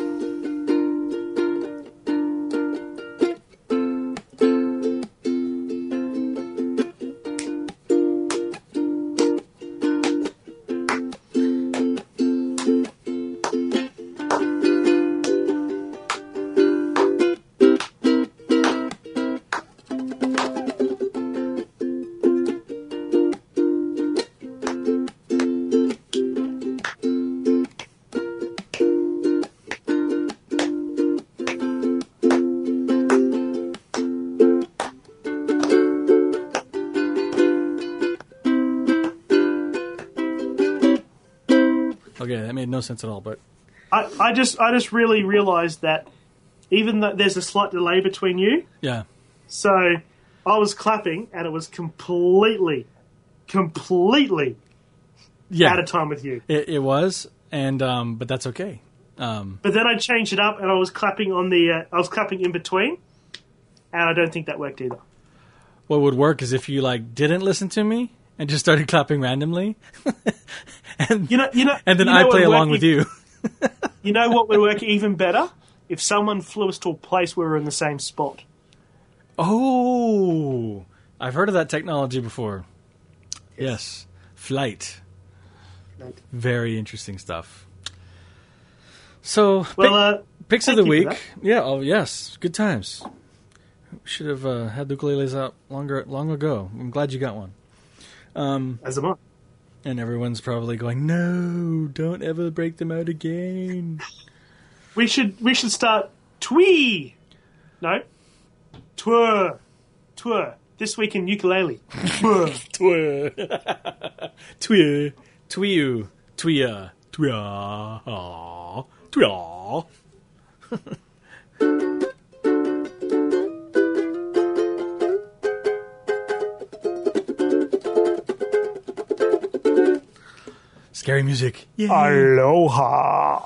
Okay, that made no sense at all, but I just really realised that even though there's a slight delay between you, yeah. So I was clapping and it was completely out of time with you. It was, and but that's okay. But then I changed it up and I was clapping in between, and I don't think that worked either. What would work is if you didn't listen to me and just started clapping randomly, and and then I play along with you. You know what would work even better? If someone flew us to a place where we're in the same spot. Oh, I've heard of that technology before. Yes, flight. Very interesting stuff. So, picks of the week. Yeah, oh yes, good times. Should have had the ukuleles out long ago. I'm glad you got one. As am I. And everyone's probably going, no, don't ever break them out again. We should start twee. No. Twir. This week in ukulele. Twir. Twir. Twiu. Twia. Twia. Twia. Scary music. Yay. Aloha.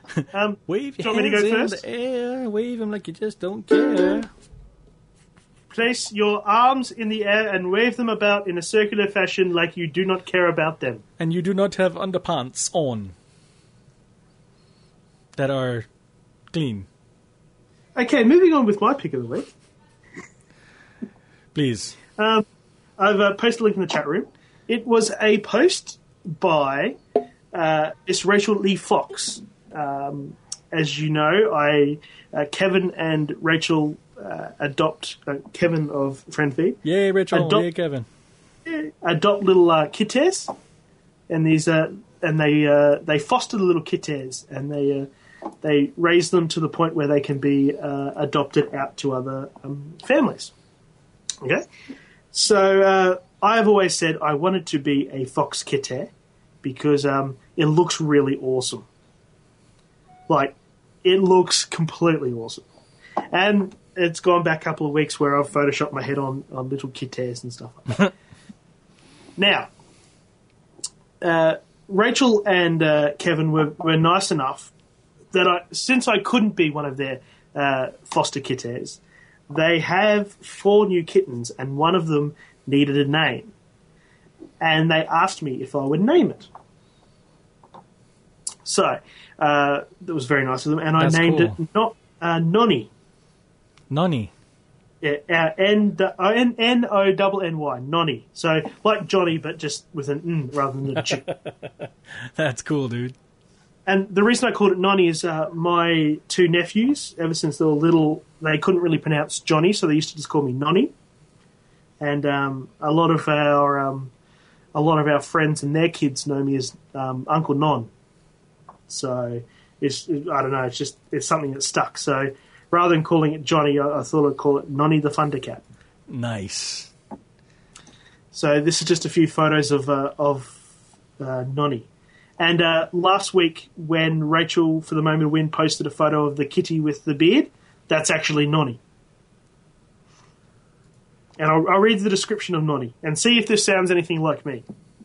Wave your hands in the air. Wave them like you just don't care. place your arms in the air and wave them about in a circular fashion like you do not care about them. And you do not have underpants on that are clean. Okay, moving on with my pick of the week. Please. I've posted a link in the chat room. It was a post by this Rachel Lee Fox. As you know, Kevin and Rachel adopt Kevin of Friendfeed. Yay, Rachel! Yay, Kevin! Adopt little kittens, and these they foster the little kittens, and they raise them to the point where they can be adopted out to other families. Okay, so I have always said I wanted to be a fox kitten because it looks really awesome. Like, it looks completely awesome. And it's gone back a couple of weeks where I've photoshopped my head on little kittens and stuff like that. Now, Rachel and Kevin were nice enough that since I couldn't be one of their foster kittens, they have 4 new kittens, and one of them needed a name. And they asked me if I would name it. So, that was very nice of them, and That's I named cool. it Nonny. Nonny. Yeah, N-O-N-N-Y, Nonny. So, like Johnny, but just with an N rather than a Ch. That's cool, dude. And the reason I called it Nonny is my 2 nephews, ever since they were little, they couldn't really pronounce Johnny, so they used to just call me Nonny. And a lot of our friends and their kids know me as Uncle Non. So I don't know. It's something that stuck. So rather than calling it Johnny, I thought I'd call it Nonny the Thundercat. Nice. So this is just a few photos of Nonny. And last week, when Rachel, for the Moment of Win, posted a photo of the kitty with the beard, that's actually Nonny. And I'll read the description of Nonny and see if this sounds anything like me.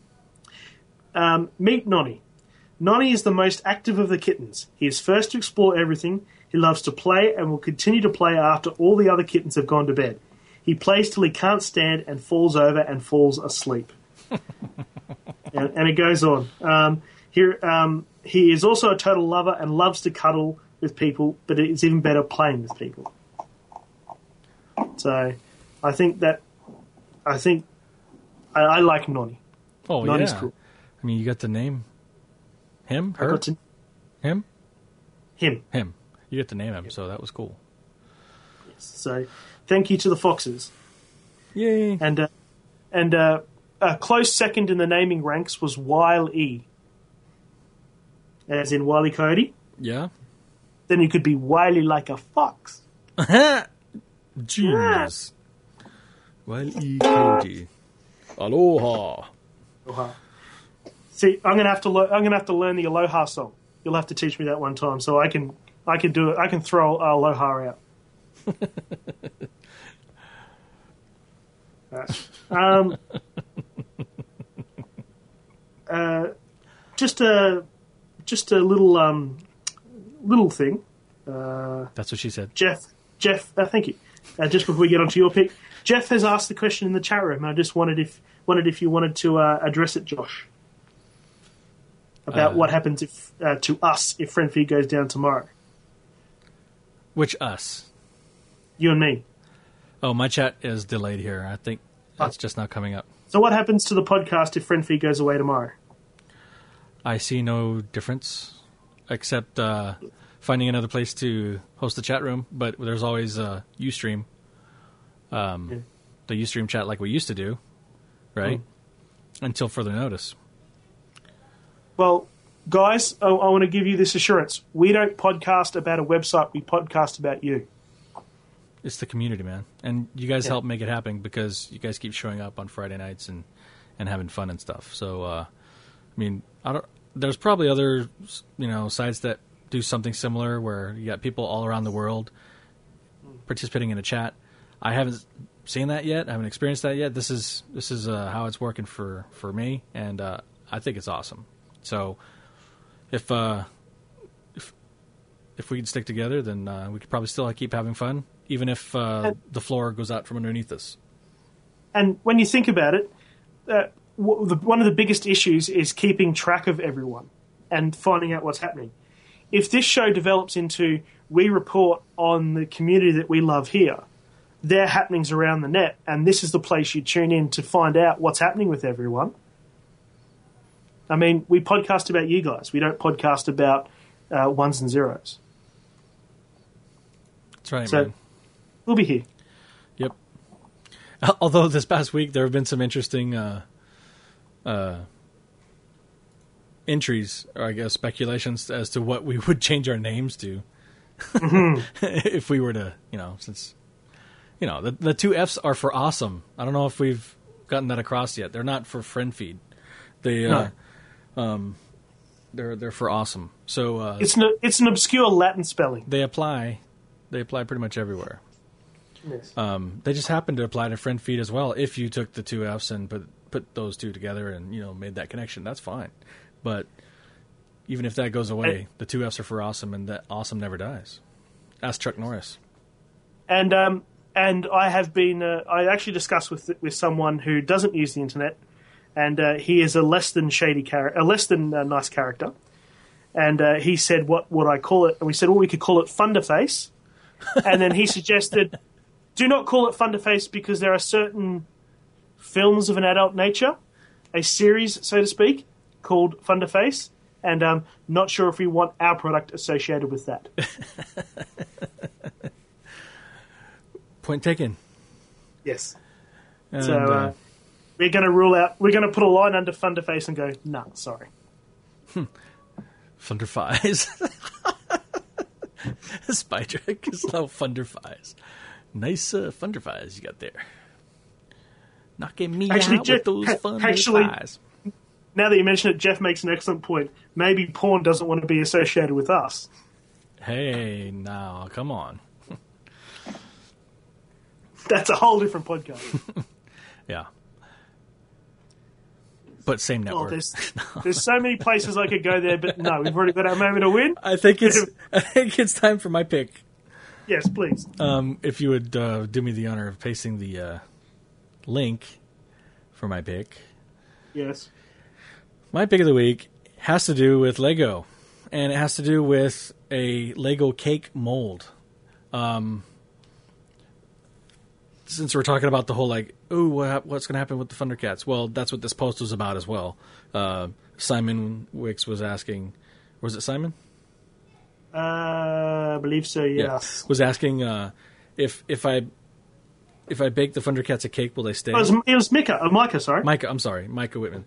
Meet Nonny. Nonny is the most active of the kittens. He is first to explore everything. He loves to play and will continue to play after all the other kittens have gone to bed. He plays till he can't stand and falls over and falls asleep. and it goes on. He is also a total lover and loves to cuddle with people, but it's even better playing with people. So I think I like Nonny. Oh, Nonny's yeah. cool. I mean, you got the name. Him? I Her? got to Him? him. Him. You get to name him, so that was cool. So thank you to the Foxes. Yay. And a close second in the naming ranks was Wile E. As in Wile E. Coyote. Yeah? Then you could be wily like a fox. Genius. Well, Cody. Aloha. Aloha. See, I'm gonna have to learn the Aloha song. You'll have to teach me that one time, so I can do it. I can throw Aloha out. Just a little thing. That's what she said. Jeff, thank you. Just before we get onto your pick, Jeff has asked the question in the chat room. I just wondered if you wanted to address it, Josh, about what happens to us if Friend Feed goes down tomorrow. Which us? You and me. Oh, my chat is delayed here. I think that's just not coming up. So what happens to the podcast if Friend Feed goes away tomorrow? I see no difference, except finding another place to host the chat room. But there's always Ustream, the Ustream chat like we used to do, right? Until further notice. Well, guys, I want to give you this assurance. We don't podcast about a website. We podcast about you. It's the community, man. And you guys help make it happen because you guys keep showing up on Friday nights and having fun and stuff. So, I mean, there's probably other, sites that do something similar where you got people all around the world participating in a chat. I haven't seen that yet. I haven't experienced that yet. This is how it's working for me, and I think it's awesome. So if we could stick together, then we could probably still keep having fun even if the floor goes out from underneath us. And when you think about it, one of the biggest issues is keeping track of everyone and finding out what's happening. If this show develops into we report on the community that we love here, their happenings around the net, and this is the place you tune in to find out what's happening with everyone. I mean, we podcast about you guys. We don't podcast about ones and zeros. That's right, so man. We'll be here. Yep. Although this past week there have been some interesting entries, or I guess speculations as to what we would change our names to if we were to, since, the two F's are for awesome. I don't know if we've gotten that across yet. They're not for friend feed. They're for awesome. So it's an obscure Latin spelling. They apply pretty much everywhere. Yes. They just happen to apply to friend feed as well. If you took the two F's and put those two together and made that connection, that's fine. But even if that goes away, the two F's are for awesome, and that awesome never dies. Ask Chuck Norris. And I have been. I actually discussed with someone who doesn't use the internet, and he is a less than nice character. And he said, "What would I call it?" And we said, "Well, we could call it Funderface." And then he suggested, "Do not call it Funderface because there are certain films of an adult nature, a series, so to speak, called Funderface, and not sure if we want our product associated with that." Point taken. Yes. And, so we're going to rule out. We're going to put a line under Funderface and go, "Nah, sorry." Funderfies. Spytrek is now Funderfies. Nice Funderfies you got there. Knocking me Actually, out with those Funderfies. Now that you mention it, Jeff makes an excellent point. Maybe porn doesn't want to be associated with us. Hey, now, come on. That's a whole different podcast. Yeah. But same network. There's so many places I could go there, but no, we've already got our moment to win. I think it's time for my pick. Yes, please. If you would do me the honor of pasting the link for my pick. Yes. My pick of the week has to do with Lego, and it has to do with a Lego cake mold. Since we're talking about the whole what's going to happen with the Thundercats? Well, that's what this post was about as well. Simon Wicks was asking, was it Simon? I believe so. Yes. Yeah. Was asking if I bake the Thundercats a cake, will they stay? It was Micah. Sorry, Micah. I'm sorry, Micah Whitman.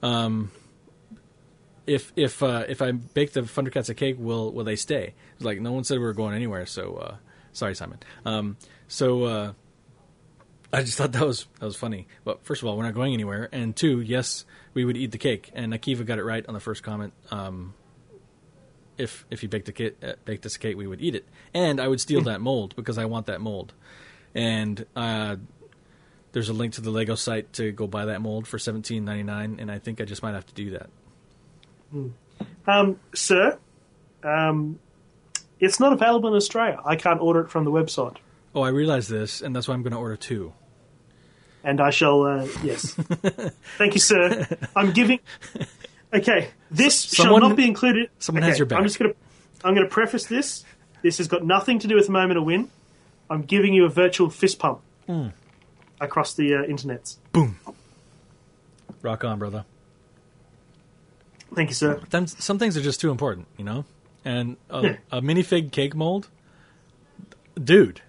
If I bake the Thundercats a cake, will they stay? It was like no one said we were going anywhere. So sorry, Simon. I just thought that was funny. But first of all, we're not going anywhere, and two, yes, we would eat the cake. And Akiva got it right on the first comment. If you baked us a cake, we would eat it, and I would steal that mold because I want that mold. And there's a link to the Lego site to go buy that mold for $17.99, and I think I just might have to do that. Sir, it's not available in Australia. I can't order it from the website. Oh, I realize this, and that's why I'm going to order two. And I shall, yes. Thank you, sir. I'm giving... Okay, this shall not be included... Someone has your back. I'm going to preface this. This has got nothing to do with the moment of win. I'm giving you a virtual fist pump across the internets. Boom. Rock on, brother. Thank you, sir. Some things are just too important, And a minifig cake mold? Dude.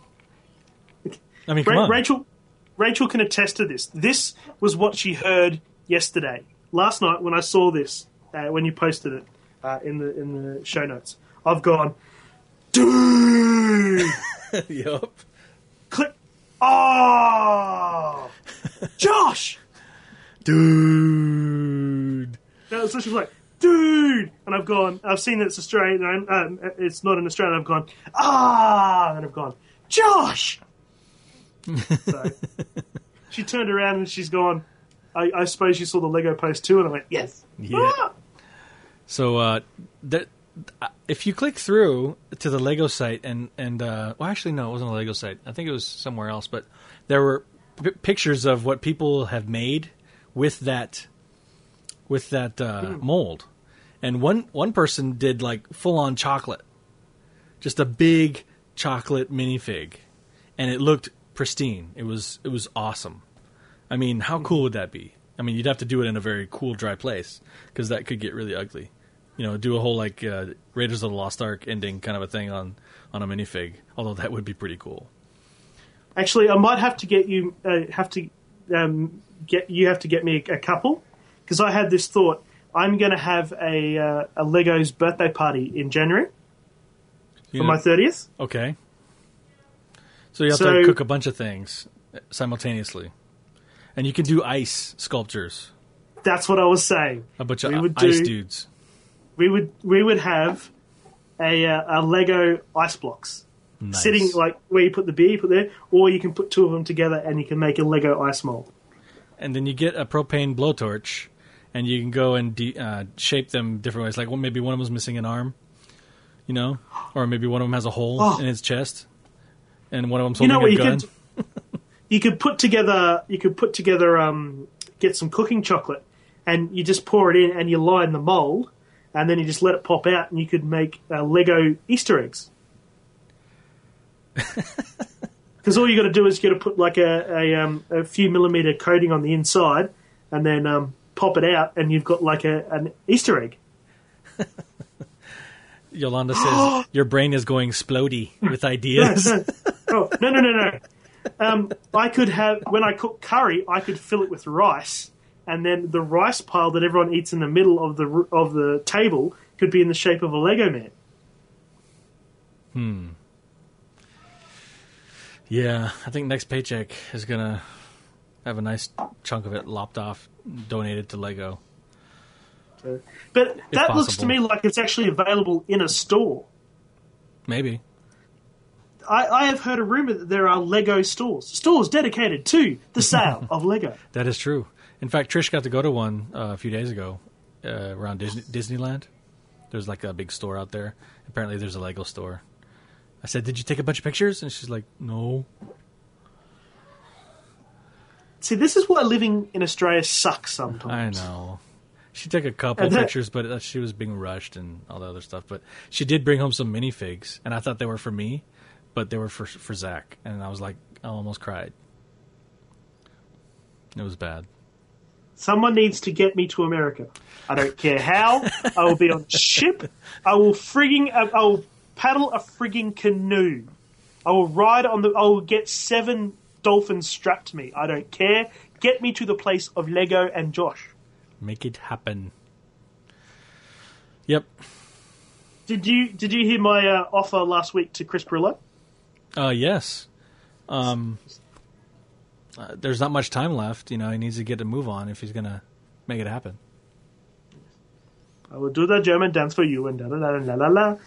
I mean, come on. Rachel can attest to this. This was what she heard yesterday. Last night when I saw this, when you posted it in the show notes, I've gone, dude! Yup. Click. Oh! Josh! Dude! So she's like, dude! And I've seen that it's Australian, it's not in Australia, I've gone, and I've gone, Josh! So she turned around and she's gone, I suppose you saw the Lego post too, and I went, yes. Yeah. Ah! So if you click through to the Lego site and well, actually no, it wasn't a Lego site. I think it was somewhere else, but there were pictures of what people have made with that mold. And one person did like full on chocolate, just a big chocolate minifig, and it looked pristine. It was awesome. I mean, how cool would that be? I mean, you'd have to do it in a very cool, dry place because that could get really ugly. You know, do a whole like Raiders of the Lost Ark ending kind of a thing on a minifig. Although that would be pretty cool. Actually, I might have to get you get me a couple because I had this thought. I'm going to have a Lego's birthday party in January for my 30th. Okay. So you have to cook a bunch of things simultaneously. And you can do ice sculptures. That's what I was saying. A bunch of ice dudes. We would have a Lego ice blocks. Nice. Sitting like where you put the beer, you put there, or you can put two of them together and you can make a Lego ice mold. And then you get a propane blowtorch, and you can go and shape them different ways. Like maybe one of them is missing an arm, you know, or maybe one of them has a hole in its chest, and one of them's holding a gun. You could put together. Get some cooking chocolate, and you just pour it in, and you line the mold, and then you just let it pop out, and you could make Lego Easter eggs. Because all you got to do is you got to put like a few millimeter coating on the inside, and then pop it out, and you've got like an Easter egg. Yolanda says your brain is going splody with ideas. No. I could have, when I cook curry, I could fill it with rice, and then the rice pile that everyone eats in the middle of the table could be in the shape of a Lego man. Yeah, I think next paycheck is gonna have a nice chunk of it lopped off, donated to Lego. But that looks to me like it's actually available in a store. Maybe. I have heard a rumor that there are Lego stores dedicated to the sale of Lego. That is true. In fact, Trish got to go to one a few days ago around Disneyland. There's like a big store out there. Apparently there's a Lego store. I said, did you take a bunch of pictures? And she's like, no. See, this is why living in Australia sucks sometimes. I know. She took a couple pictures, but she was being rushed and all the other stuff. But she did bring home some minifigs, and I thought they were for me, but they were for Zach. And I was like, I almost cried. It was bad. Someone needs to get me to America. I don't care how. I will be on a ship. I will paddle a frigging canoe. I will get 7 dolphins strapped to me. I don't care. Get me to the place of Lego and Josh. Make it happen. Yep. Did you hear my offer last week to Chris Brillo? Yes. There's not much time left. You know, he needs to get a move on if he's going to make it happen. I will do the German dance for you and da-da-da-da-la-la.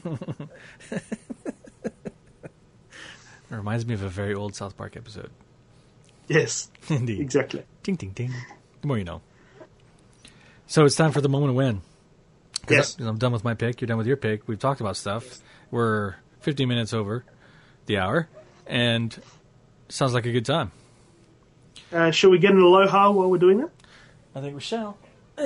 It reminds me of a very old South Park episode. Yes. Indeed. Exactly. Ding, ding, ding. The more you know. So it's time for the moment of win. Yes. I'm done with my pick. You're done with your pick. We've talked about stuff. We're 15 minutes over the hour, and sounds like a good time. Shall we get an aloha while we're doing that? I think we shall.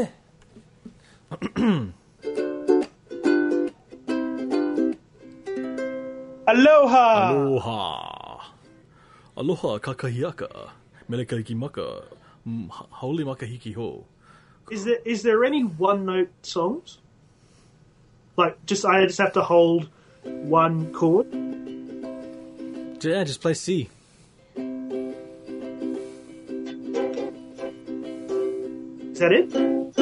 Aloha! Aloha. Aloha kakahiaka. Melekaliki maka. Haole makahiki ho. Is there any one-note songs? Like, I just have to hold one chord? Yeah, just play C. Is that it?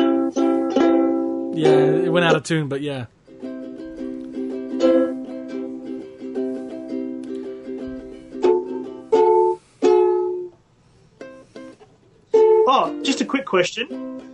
Yeah, it went out of tune, but yeah. Oh, just a quick question.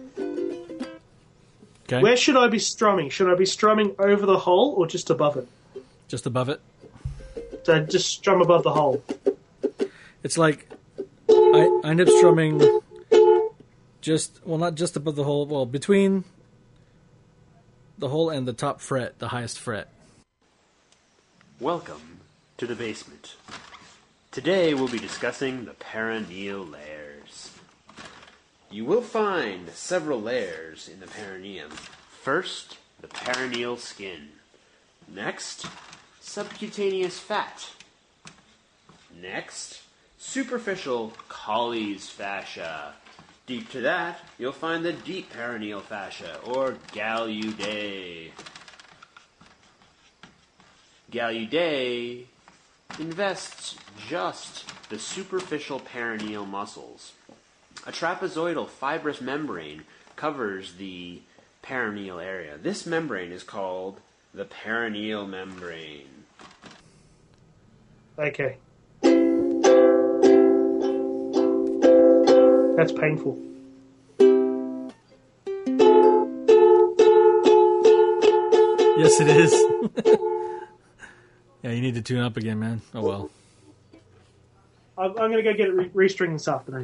Okay. Where should I be strumming? Should I be strumming over the hole or just above it? Just above it. So just strum above the hole. It's like I end up strumming not just above the hole, well, between the hole and the top fret, the highest fret. Welcome to the basement. Today we'll be discussing the perineal layers. You will find several layers in the perineum. First, the perineal skin. Next, subcutaneous fat. Next, superficial Colles fascia. Deep to that, you'll find the deep perineal fascia, or Gallidae. Gallidae invests just the superficial perineal muscles. A trapezoidal fibrous membrane covers the perineal area. This membrane is called the perineal membrane. Okay. That's painful. Yes, it is. Yeah, you need to tune up again, man. Oh, well. I'm going to go get it restringed this afternoon.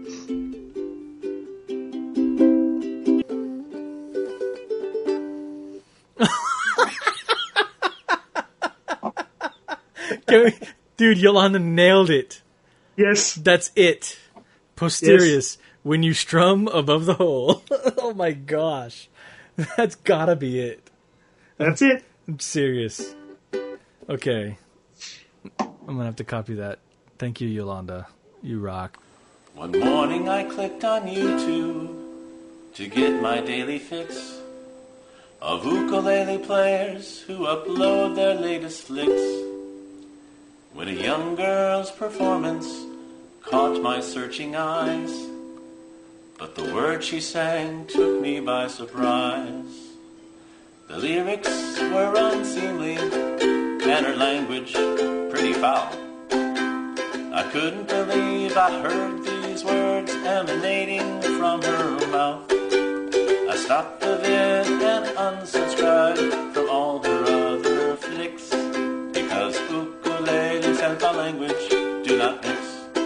Dude, Yolanda nailed it. Yes. That's it. Posterius. Yes. When you strum above the hole. Oh my gosh. That's gotta be it. That's it. I'm serious. Okay. I'm gonna have to copy that. Thank you, Yolanda. You rock. One morning I clicked on YouTube to get my daily fix of ukulele players who upload their latest flicks. When a young girl's performance caught my searching eyes, but the words she sang took me by surprise. The lyrics were unseemly, and her language pretty foul. I couldn't believe I heard these words emanating from her mouth. I stopped the vid and unsubscribed from all her other flicks, because ukuleles and foul language do not mix.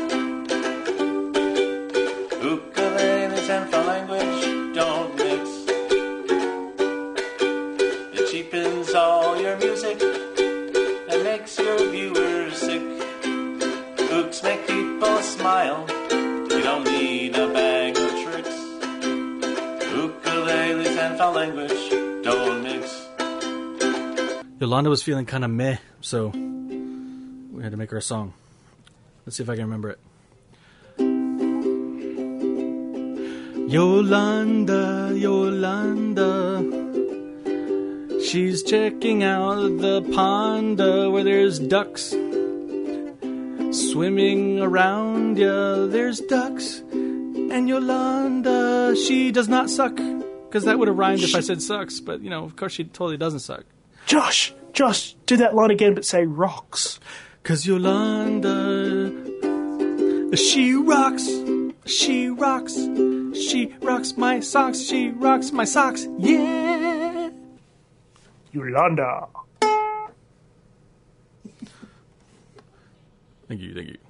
Ukuleles and foul language don't mix. It cheapens all your music and makes your viewers sick. Ooks make people smile. You don't need a bag of tricks. Ukuleles and foul language don't mix. Yolanda was feeling kind of meh, so we had to make her a song. Let's see if I can remember it. Yolanda, Yolanda, she's checking out the pond where there's ducks swimming around. Yeah, there's ducks. And Yolanda, she does not suck, because that would have rhymed if I said sucks, but, you know, of course she totally doesn't suck. Josh, do that line again, but say rocks. 'Cause Yolanda, she rocks, she rocks, she rocks my socks, she rocks my socks, yeah! Yolanda. Thank you, thank you.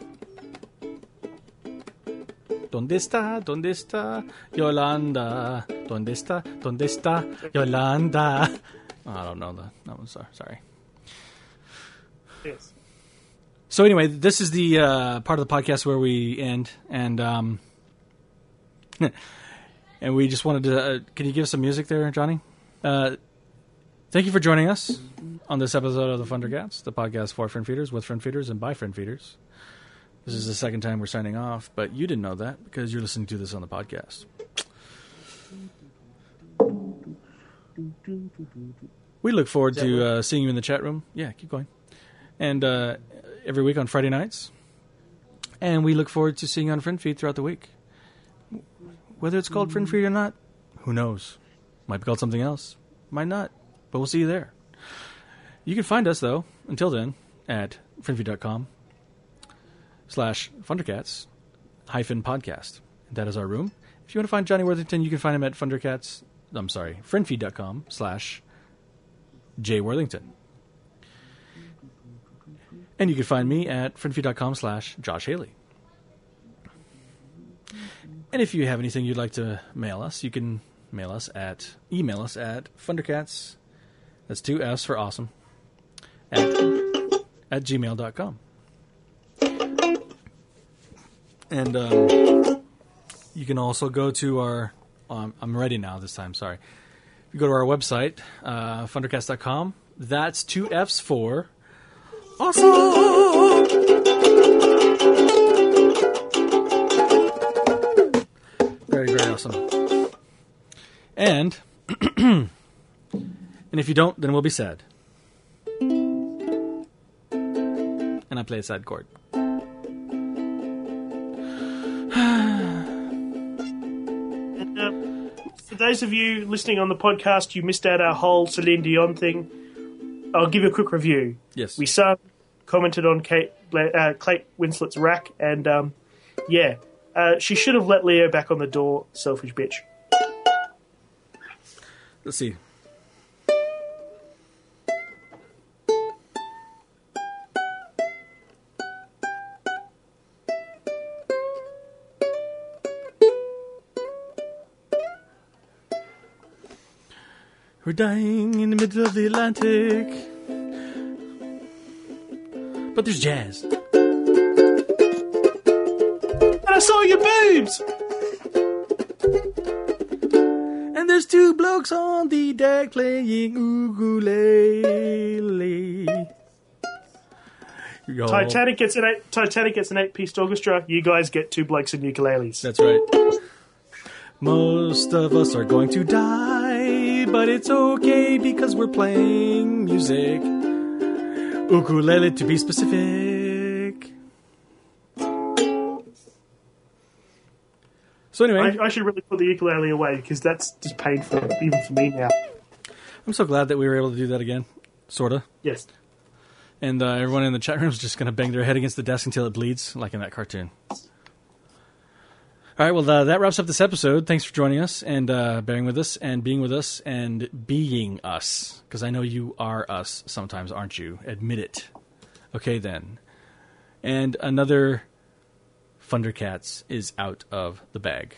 ¿Dónde está Yolanda? ¿Dónde está Yolanda? Oh, I don't know that one, sorry. Yes. So anyway, this is the part of the podcast where we end, and and we just wanted to. Can you give us some music there, Johnny? Thank you for joining us on this episode of the Thundercats, the podcast for friend feeders, with friend feeders, and by friend feeders. This is the second time we're signing off, but you didn't know that because you're listening to this on the podcast. We look forward to seeing you in the chat room. Yeah, keep going. And every week on Friday nights. And we look forward to seeing you on Friend Feed throughout the week. Whether it's called Friend Feed or not, who knows? Might be called something else. Might not. But we'll see you there. You can find us, though, until then, at friendfeed.com/Thundercats-podcast. That is our room. If you want to find Johnny Worthington, you can find him at friendfeed.com/JWorthington. And you can find me at friendfeed.com/Josh Haley. And if you have anything you'd like to mail us, you can email us at Fundercats, that's 2 F's for awesome, at gmail.com. And you can also go to our, I'm ready now this time, sorry. You go to our website, fundercats.com. That's 2 F's for awesome! Very, very awesome. And and if you don't, then we'll be sad. And I play a sad chord. For those of you listening on the podcast, you missed out our whole Celine Dion thing. I'll give you a quick review. Yes. We commented on Kate Winslet's rack, and she should have let Leo back on the door, selfish bitch. Let's see. We're dying in the middle of the Atlantic, but there's jazz. And I saw your boobs! And there's 2 blokes on the deck playing ukulele. Titanic gets an 8-piece orchestra. You guys get 2 blokes and ukuleles. That's right. Most of us are going to die, but it's okay because we're playing music. Ukulele to be specific. So anyway, I should really put the ukulele away because that's just painful, even for me now. I'm so glad that we were able to do that again. Sorta. Yes. And everyone in the chat room is just going to bang their head against the desk until it bleeds, like in that cartoon. All right, well, that wraps up this episode. Thanks for joining us and bearing with us and being with us and being us. Because I know you are us sometimes, aren't you? Admit it. Okay, then. And another Fundercats is out of the bag.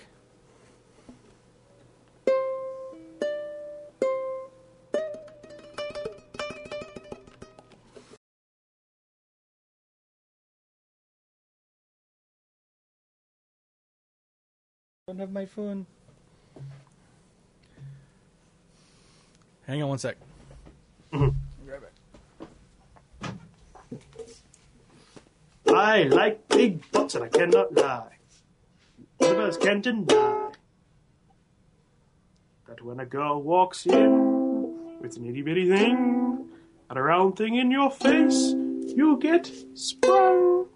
I don't have my phone. Hang on one sec. Mm-hmm. Grab it. I like big butts and I cannot lie. Others can't deny that when a girl walks in with an itty bitty thing and a round thing in your face, you get sprung.